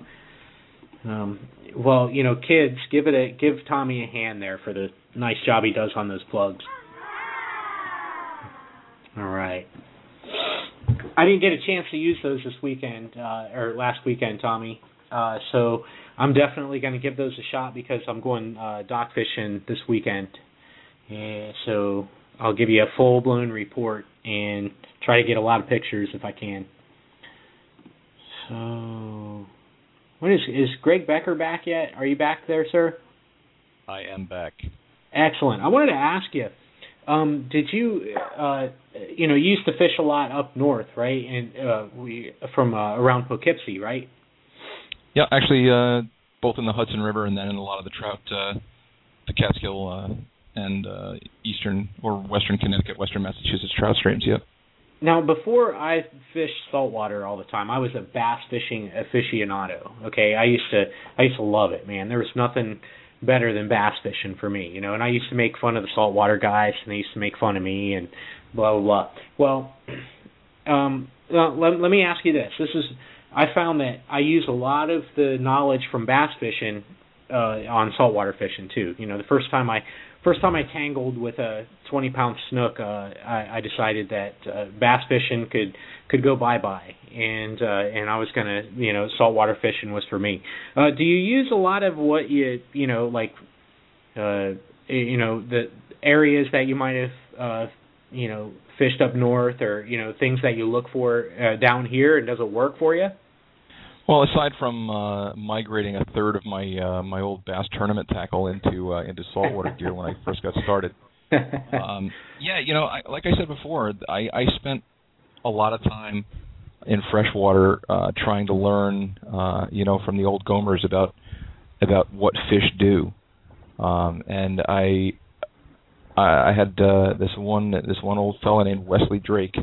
kids, give Tommy a hand there for the nice job he does on those plugs. All right. I didn't get a chance to use those this weekend, or last weekend, Tommy. So I'm definitely going to give those a shot because I'm going dock fishing this weekend. And so I'll give you a full-blown report and try to get a lot of pictures if I can. So, is Greg Becker back yet? Are you back there, sir? I am back. Excellent. I wanted to ask you, did you, you used to fish a lot up north, right? And from around Poughkeepsie, right? Yeah, actually, both in the Hudson River and then in a lot of the trout, the Catskill and eastern or western Connecticut, western Massachusetts trout streams. Yep. Now, before I fished saltwater all the time, I was a bass fishing aficionado. Okay, I used to love it, man. There was nothing better than bass fishing for me, And I used to make fun of the saltwater guys, and they used to make fun of me, and blah blah blah. Well, let me ask you this. I found that I use a lot of the knowledge from bass fishing on saltwater fishing too. The first time I tangled with a 20-pound snook, I decided that bass fishing could go bye-bye, and I was gonna, saltwater fishing was for me. Do you use a lot of what the areas that you might have fished up north, or things that you look for down here, and does it work for you? Well, aside from migrating a third of my old bass tournament tackle into saltwater gear when I first got started, like I said before, I spent a lot of time in freshwater trying to learn, from the old Gomers about what fish do, and I had this one old fella named Wesley Drake.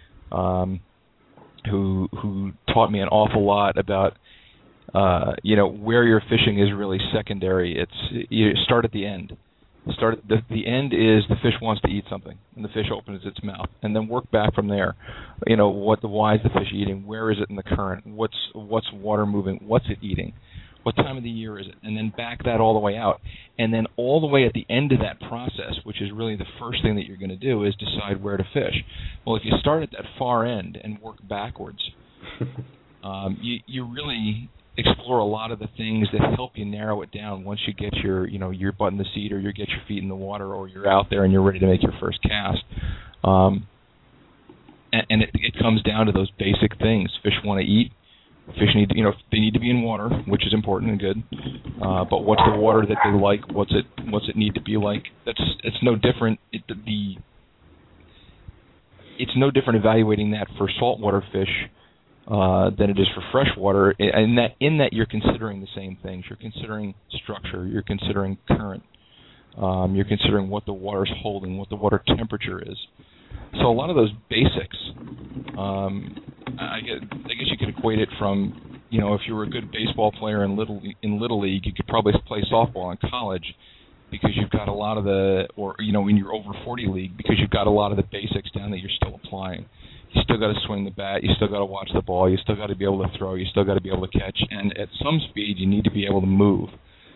Who taught me an awful lot about, where you're fishing is really secondary. You start at the end. The end is the fish wants to eat something, and the fish opens its mouth, and then work back from there. Why is the fish eating? Where is it in the current? What's water moving? What's it eating? What time of the year is it? And then back that all the way out. And then all the way at the end of that process, which is really the first thing that you're going to do, is decide where to fish. Well, if you start at that far end and work backwards, you really explore a lot of the things that help you narrow it down once you get your butt in the seat, or you get your feet in the water, or you're out there and you're ready to make your first cast. And it comes down to those basic things. Fish want to eat. Fish need to be in water, which is important and good. But what's the water that they like? What's it need to be like? It's no different. It's no different evaluating that for saltwater fish than it is for freshwater. In that you're considering the same things. You're considering structure. You're considering current. You're considering what the water's holding, what the water temperature is. So a lot of those basics, I guess you could equate it from, if you were a good baseball player in little league, you could probably play softball in college because you've got a lot of the, or in your over 40 league, because you've got a lot of the basics down that you're still applying. You still got to swing the bat. You still got to watch the ball. You still got to be able to throw. You still got to be able to catch. And at some speed, you need to be able to move.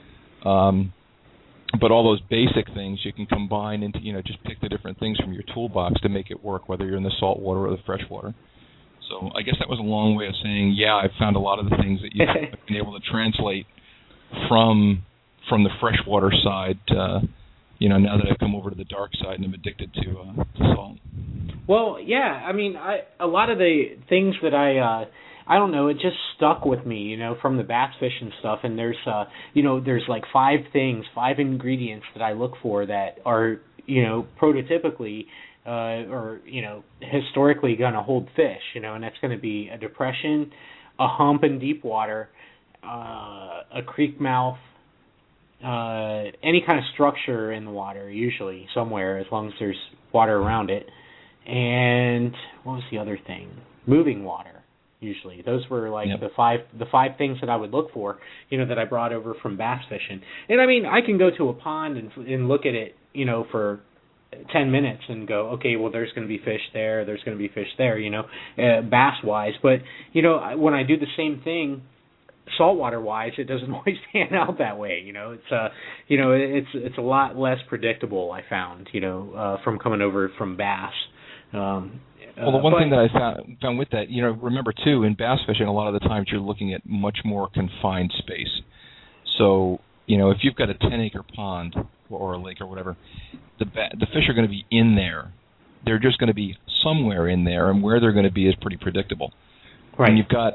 But all those basic things you can combine into, just pick the different things from your toolbox to make it work, whether you're in the salt water or the fresh water. So I guess that was a long way of saying, yeah, I've found a lot of the things that you've been able to translate from the freshwater side, now that I've come over to the dark side and I'm addicted to salt. Well, yeah, I mean, a lot of the things that I don't know, it just stuck with me, from the bass fishing stuff. And there's, there's like 5 ingredients that I look for that are, prototypically or, historically going to hold fish, and that's going to be a depression, a hump in deep water, a creek mouth, any kind of structure in the water, usually somewhere, as long as there's water around it. And what was the other thing? Moving water, usually. Those were like the five things that I would look for, that I brought over from bass fishing. And I mean, I can go to a pond and look at it, for 10 minutes and go, okay, well, there's going to be fish there, there's going to be fish there, bass-wise. But, when I do the same thing saltwater-wise, it doesn't always pan out that way. It's a lot less predictable, I found, from coming over from bass. Well, the one thing that I found with that, remember, too, in bass fishing, a lot of the times you're looking at much more confined space. So, if you've got a 10-acre pond or a lake or whatever, the fish are going to be in there. They're just going to be somewhere in there, and where they're going to be is pretty predictable. Right. And you've got,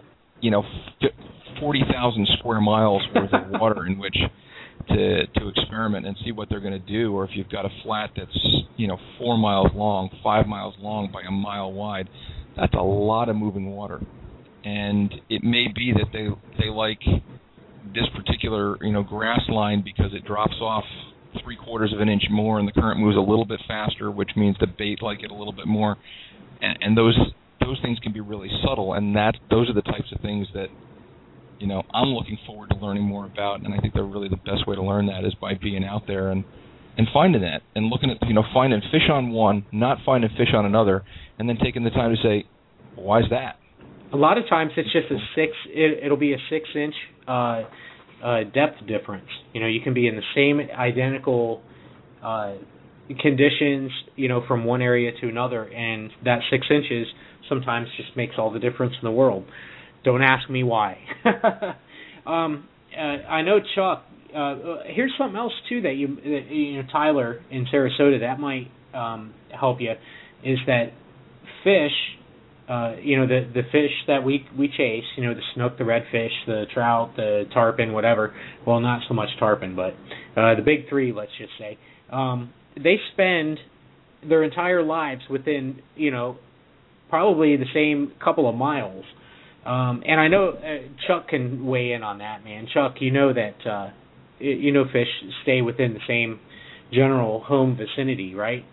40,000 square miles worth of water in which to experiment and see what they're going to do. Or if you've got a flat that's 4 miles long, 5 miles long by a mile wide, that's a lot of moving water. And it may be that they like this particular grass line because it drops off 3/4 of an inch more and the current moves a little bit faster, which means the bait like it a little bit more. And those things can be really subtle, and those are the types of things that I'm looking forward to learning more about. And I think really the best way to learn that is by being out there and finding that and looking at finding fish on one, not finding fish on another, and then taking the time to say, why is that? A lot of times it's just it'll be a 6-inch depth difference. You can be in the same identical conditions, from one area to another, and that 6 inches sometimes just makes all the difference in the world. Don't ask me why. I know, Chuck, here's something else too that Tyler in Sarasota, that might help you, is that fish, the fish that we chase, the snook, the redfish, the trout, the tarpon, whatever. Well, not so much tarpon, but the big 3, let's just say. They spend their entire lives within, probably the same couple of miles. And I know Chuck can weigh in on that, man. Chuck, that fish stay within the same general home vicinity, right?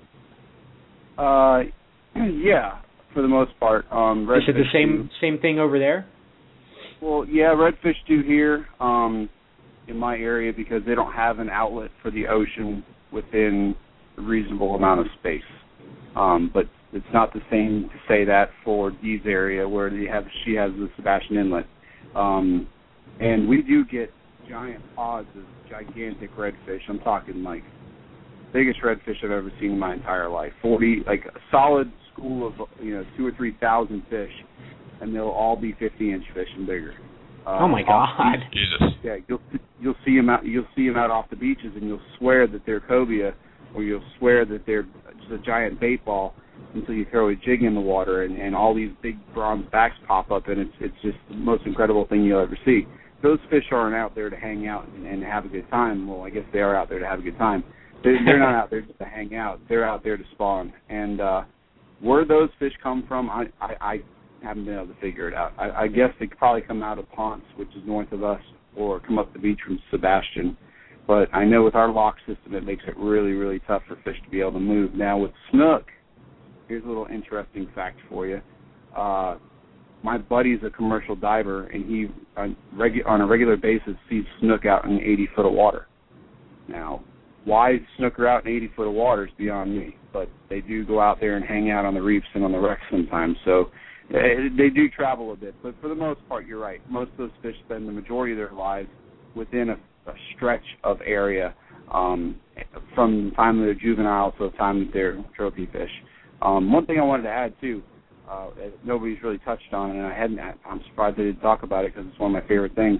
Yeah, for the most part. Is it the same thing over there? Well, yeah, redfish do here in my area because they don't have an outlet for the ocean within a reasonable amount of space. But it's not the same to say that for Dee's area where she has the Sebastian Inlet. And we do get giant pods of gigantic redfish. I'm talking like biggest redfish I've ever seen in my entire life. 40, like a solid school of 2,000 or 3,000 fish, and they'll all be 50-inch fish and bigger. Oh my God! Jesus. Yeah, you'll see them out. You'll see them out off the beaches, and you'll swear that they're cobia, or you'll swear that they're just a giant bait ball until you throw a jig in the water, and all these big bronze backs pop up, and it's just the most incredible thing you'll ever see. Those fish aren't out there to hang out and have a good time. Well, I guess they are out there to have a good time. They're not out there just to hang out. They're out there to spawn. And where those fish come from, I haven't been able to figure it out. I guess they could probably come out of Ponce, which is north of us, or come up the beach from Sebastian. But I know with our lock system, it makes it really, really tough for fish to be able to move. Now, with snook, here's a little interesting fact for you. My buddy's a commercial diver, and he, on a regular basis, sees snook out in 80 foot of water. Now, why snooker out in 80 foot of water is beyond me. But they do go out there and hang out on the reefs and on the wrecks sometimes. So they do travel a bit. But for the most part, you're right. Most of those fish spend the majority of their lives within a stretch of area from the time they're juvenile to the time that they're trophy fish. One thing I wanted to add, too, nobody's really touched on, and I'm surprised they didn't talk about it because it's one of my favorite things.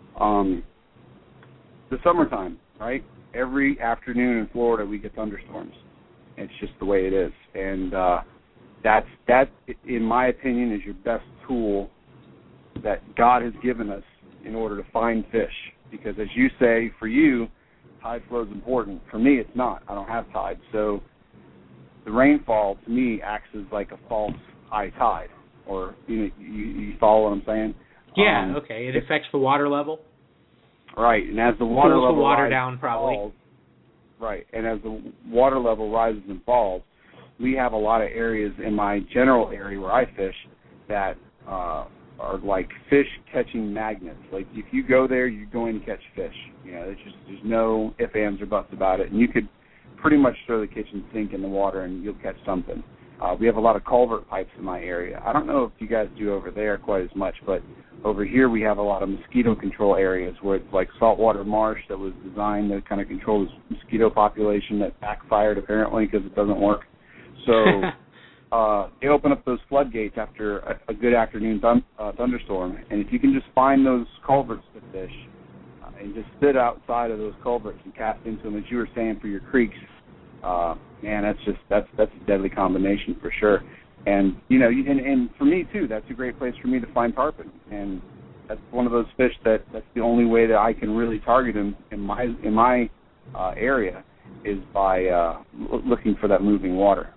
The summertime, right? Every afternoon in Florida we get thunderstorms. It's just the way it is. And that, in my opinion, is your best tool that God has given us in order to find fish. Because as you say, for you, tide flow is important. For me, it's not. I don't have tide. So the rainfall, to me, acts as like a false high tide. Or you follow what I'm saying? Yeah, okay. It affects the water level. Right, and as the water level rises down, probably. falls, right, and as the water level rises and falls, we have a lot of areas in my general area where I fish that are like fish catching magnets. Like if you go there, you're going to catch fish. There's no ifs, ands, or buts about it, and you could pretty much throw the kitchen sink in the water and you'll catch something. We have a lot of culvert pipes in my area. I don't know if you guys do over there quite as much, but over here we have a lot of mosquito control areas where it's like saltwater marsh that was designed to kind of control this mosquito population that backfired apparently because it doesn't work. So they open up those floodgates after a good afternoon thunderstorm, and if you can just find those culverts to fish and just sit outside of those culverts and cast into them, as you were saying, for your creeks, man, that's a deadly combination for sure. And and for me too, that's a great place for me to find tarpon. And that's one of those fish that's the only way that I can really target them in my area is by looking for that moving water.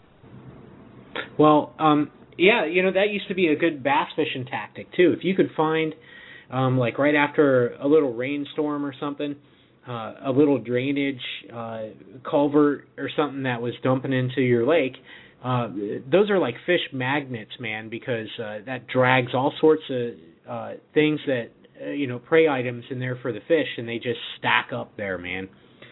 Well, yeah, that used to be a good bass fishing tactic too. If you could find, like right after a little rainstorm or something, a little drainage culvert or something that was dumping into your lake. Those are like fish magnets, man, because that drags all sorts of things that prey items in there for the fish, and they just stack up there, man.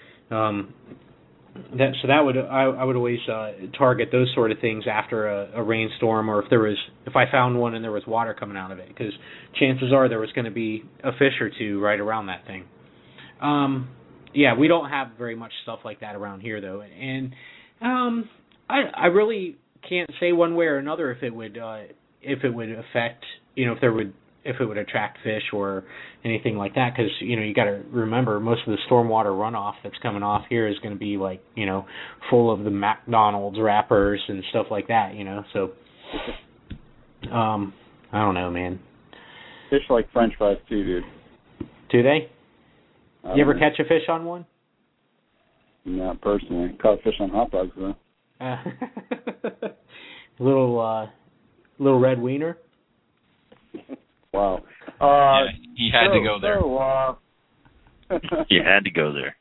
I would always target those sort of things after a rainstorm, or if I found one and there was water coming out of it, because chances are there was going to be a fish or two right around that thing. Yeah, we don't have very much stuff like that around here though, and I really can't say one way or another if it would affect, if it would attract fish or anything like that, because you got to remember most of the stormwater runoff that's coming off here is going to be like full of the McDonald's wrappers and stuff like that, So I don't know, man. Fish like French fries too, dude. Do they? You ever catch a fish on one? Not personally. Caught fish on hot dogs though. Little red wiener. Wow. Yeah, he had to go there. You had to go there.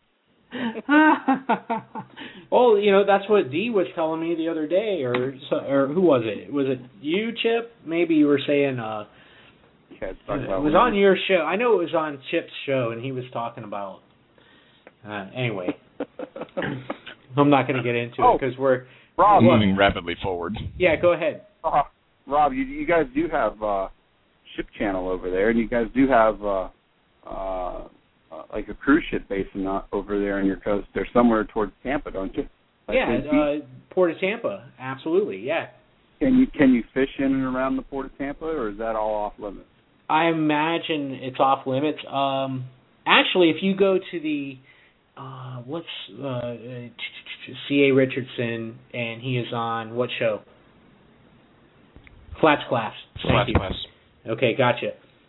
Well, that's what Dee was telling me the other day, or who was it? Was it you, Chip? Maybe you were saying. It was on your show. I know it was on Chip's show, and he was talking about. Anyway, I'm not going to get into it because we're moving rapidly forward. Yeah, go ahead. Rob, you guys do have Ship Channel over there, and you guys do have like a cruise ship basin over there on your coast. They're somewhere towards Tampa, don't you? Like Port of Tampa, absolutely, yeah. Can you fish in and around the Port of Tampa, or is that all off limits? I imagine it's off limits. Actually, if you go to the C.A. Richardson, and he is on what show? Flats Class. Flats Class. Okay, gotcha.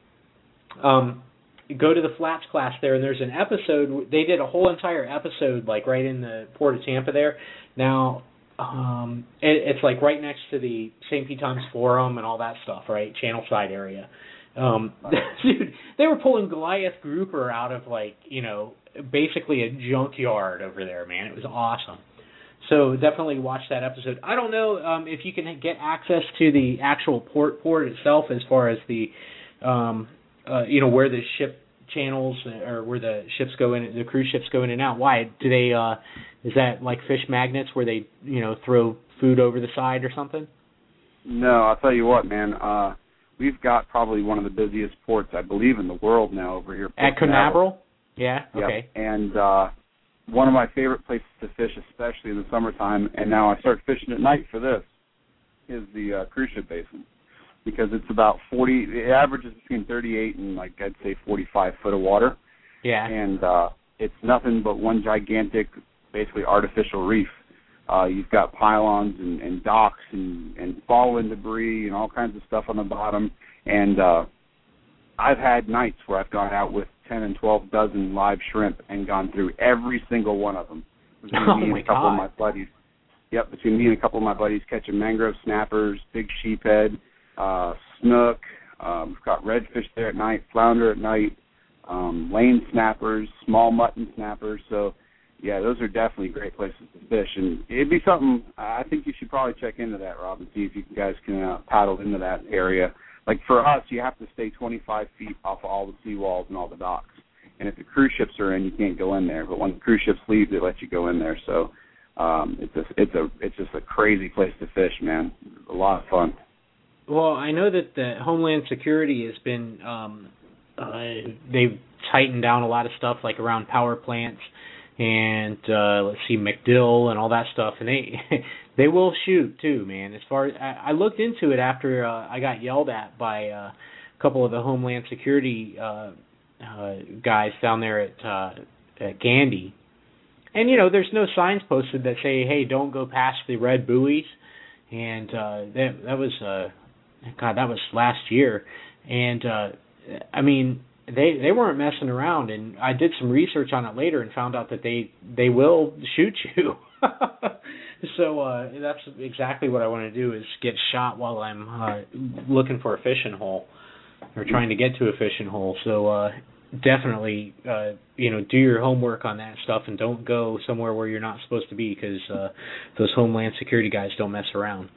Go to the Flats Class there, and there's an episode. They did a whole entire episode, like right in the Port of Tampa there. Now, it's like right next to the St. Pete Times Forum and all that stuff, right? Channel Side area. Dude, they were pulling Goliath grouper out of basically a junkyard over there, man. It was awesome. So definitely watch that episode. I don't know if you can get access to the actual port itself as far as the, where the ship channels or where the ships go in, the cruise ships go in and out. Why do they? Is that like fish magnets where they throw food over the side or something? No, I'll tell you what, man. We've got probably one of the busiest ports, I believe, in the world now over here. At Canaveral? Yeah. Okay. Yep. And one of my favorite places to fish, especially in the summertime, and now I start fishing at night for this, is the cruise ship basin, because it's about 40. It averages between 38 and I'd say 45 foot of water. Yeah. And it's nothing but one gigantic, basically artificial reef. You've got pylons and docks and fallen debris and all kinds of stuff on the bottom. And I've had nights where I've gone out with 10 and 12 dozen live shrimp and gone through every single one of them. Between me and a couple of my buddies. Yep, between me and a couple of my buddies catching mangrove snappers, big sheephead, snook. We've got redfish there at night, flounder at night, lane snappers, small mutton snappers. So, yeah, those are definitely great places to fish. And it'd be something, I think you should probably check into that, Rob, and see if you guys can paddle into that area. Like for us, you have to stay 25 feet off of all the seawalls and all the docks. And if the cruise ships are in, you can't go in there. But when the cruise ships leave, they let you go in there. So it's just a crazy place to fish, man. A lot of fun. Well, I know that the Homeland Security has been they've tightened down a lot of stuff like around power plants and let's see, MacDill and all that stuff, and they will shoot too, man. As far as I looked into it after I got yelled at by a couple of the Homeland Security guys down there at Gandy, and there's no signs posted that say, hey, don't go past the red buoys, and that was that was last year, and I mean. They weren't messing around, and I did some research on it later and found out that they will shoot you. So that's exactly what I want to do, is get shot while I'm looking for a fishing hole or trying to get to a fishing hole. So definitely, do your homework on that stuff and don't go somewhere where you're not supposed to be, because those Homeland Security guys don't mess around.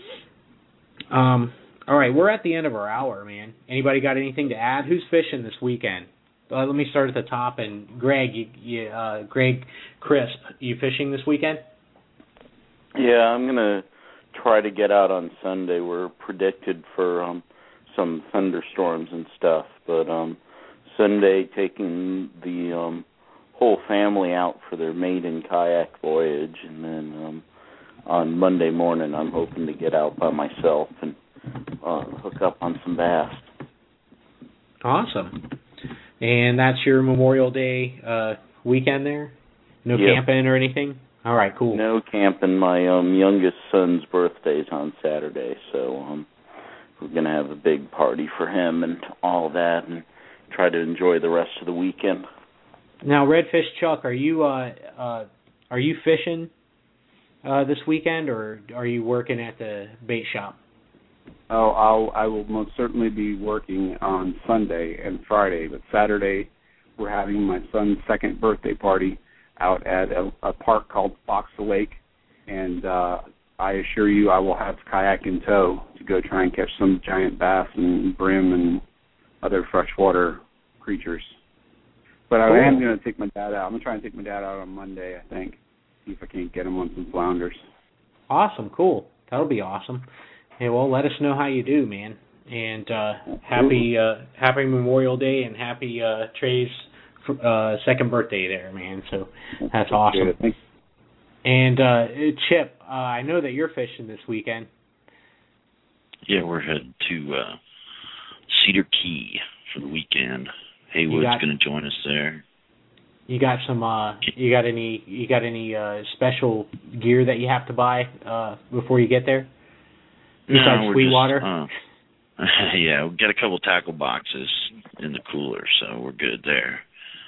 All right, we're at the end of our hour, man. Anybody got anything to add? Who's fishing this weekend? Let me start at the top. And Greg, Greg Crisp, you fishing this weekend? Yeah, I'm gonna try to get out on Sunday. We're predicted for some thunderstorms and stuff, but Sunday taking the whole family out for their maiden kayak voyage, and then on Monday morning I'm hoping to get out by myself and hook up on some bass. Awesome. And that's your Memorial Day weekend there? No camping or anything? All right, cool. No camping. My youngest son's birthday's on Saturday, so we're going to have a big party for him and all that and try to enjoy the rest of the weekend. Now, Redfish Chuck, are you fishing this weekend, or are you working at the bait shop? Oh, I will most certainly be working on Sunday and Friday, but Saturday we're having my son's second birthday party out at a park called Boxer Lake, and I assure you I will have kayak in tow to go try and catch some giant bass and brim and other freshwater creatures. But I am going to take my dad out. I'm going to try and take my dad out on Monday, I think, see if I can't get him on some flounders. Awesome, cool. That'll be awesome. Hey, well, let us know how you do, man. And happy Memorial Day and happy Trey's second birthday there, man. So that's awesome. Thanks. And Chip, I know that you're fishing this weekend. Yeah, we're headed to Cedar Key for the weekend. Haywood's going to join us there. You got some? You got any special gear that you have to buy before you get there? Besides Sweetwater? Yeah, we got a couple tackle boxes in the cooler, so we're good there.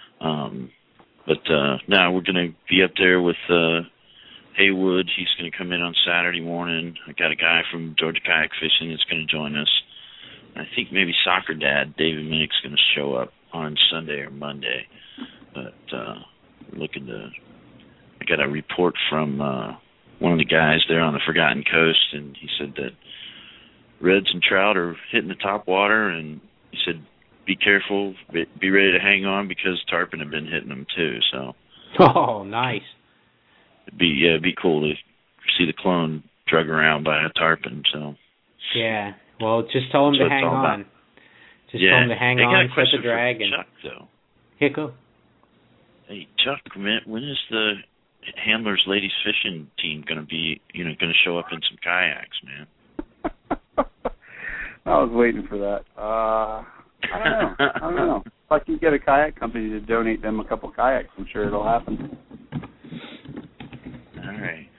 But we're going to be up there with Haywood. He's going to come in on Saturday morning. I got a guy from Georgia Kayak Fishing that's going to join us. I think maybe Soccer Dad, David Minnick's going to show up on Sunday or Monday. But we're looking to... I got a report from one of the guys there on the Forgotten Coast, and he said that reds and trout are hitting the top water, and he said be careful. Be ready to hang on because tarpon have been hitting them too. So. Oh, nice. It'd be cool to see the clone drug around by a tarpon. So. Yeah. Well, just tell them to hang on. Just tell them to hang on. Set the drag and. Chuck, though. Here, go. Hey, Chuck, when is the Handler's Ladies Fishing team going to show up in some kayaks, man? I was waiting for that. I don't know. If I can get a kayak company to donate them a couple kayaks, I'm sure it'll happen. All right.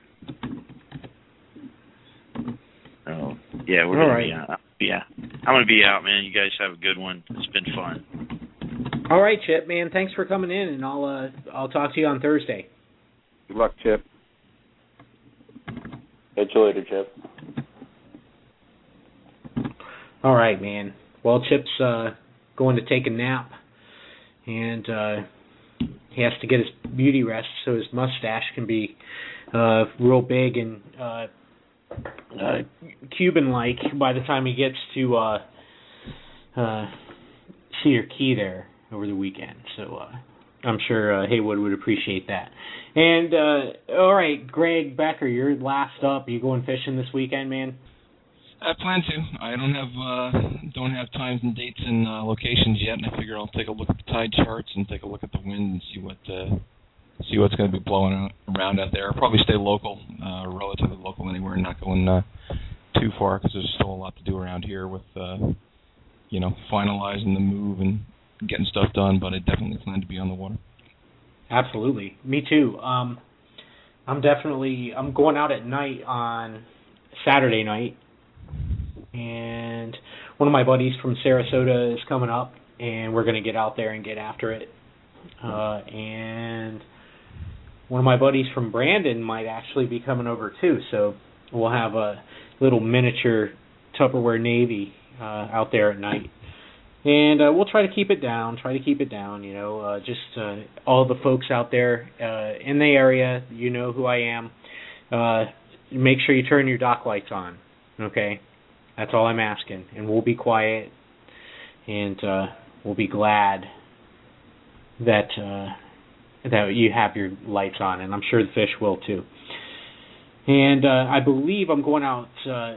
Oh, yeah, we're going to be out. Yeah. I'm going to be out, man. You guys have a good one. It's been fun. All right, Chip, man. Thanks for coming in, and I'll talk to you on Thursday. Good luck, Chip. Catch you later, Chip. All right, man. Well, Chip's going to take a nap, and he has to get his beauty rest so his mustache can be real big and Cuban-like by the time he gets to Cedar Key there over the weekend. So I'm sure Haywood would appreciate that. And all right, Greg Becker, you're last up. Are you going fishing this weekend, man? I plan to. I don't have times and dates and locations yet, and I figure I'll take a look at the tide charts and take a look at the wind and see what's going to be blowing around out there. I'll probably stay local, relatively local anywhere, and not going too far because there's still a lot to do around here with finalizing the move and getting stuff done. But I definitely plan to be on the water. Absolutely, me too. I'm going out at night on Saturday night. And one of my buddies from Sarasota is coming up, and we're going to get out there and get after it. And one of my buddies from Brandon might actually be coming over too, so we'll have a little miniature Tupperware Navy out there at night. And we'll try to keep it down, just all the folks out there in the area, you know who I am. Make sure you turn your dock lights on, okay? That's all I'm asking. And we'll be quiet, and we'll be glad that you have your lights on, and I'm sure the fish will too. And I believe I'm going out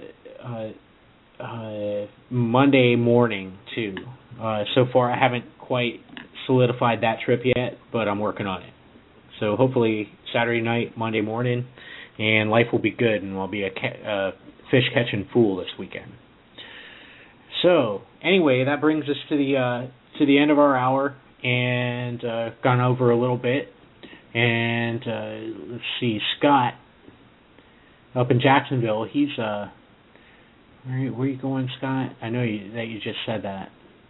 Monday morning too. So far I haven't quite solidified that trip yet, but I'm working on it. So hopefully Saturday night, Monday morning, and life will be good, and I'll be a fish catching fool this weekend. So anyway, that brings us to the end of our hour, and gone over a little bit. And let's see, Scott up in Jacksonville. He's where are you going, Scott? I know that you just said that.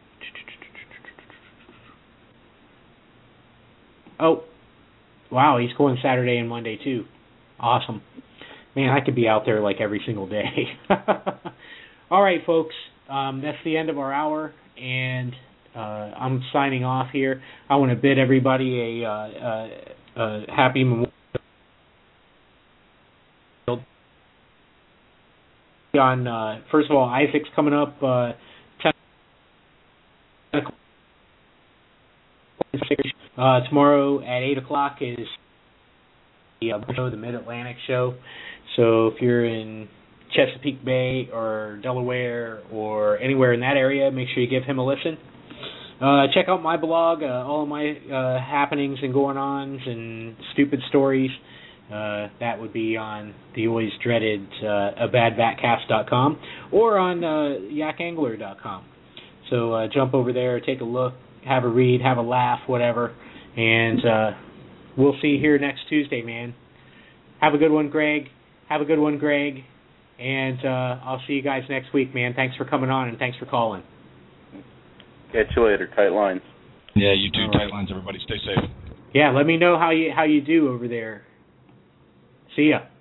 Oh, wow, he's going Saturday and Monday too. Awesome. Man, I could be out there like every single day. All right, folks, that's the end of our hour, and I'm signing off here. I want to bid everybody a happy Memorial. On first of all, Isaac's coming up 10 o'clock. Tomorrow at 8 o'clock is the Mid-Atlantic show. So if you're in Chesapeake Bay or Delaware or anywhere in that area, make sure you give him a listen. Check out my blog, all of my happenings and going-ons and stupid stories. That would be on the always dreaded abadbatcast.com or on yakangler.com. So jump over there, take a look, have a read, have a laugh, whatever. And we'll see you here next Tuesday, man. Have a good one, Greg. And I'll see you guys next week, man. Thanks for coming on, and thanks for calling. Catch you later. Tight lines. Yeah, you too. Tight lines, everybody. Stay safe. Yeah, let me know how you do over there. See ya.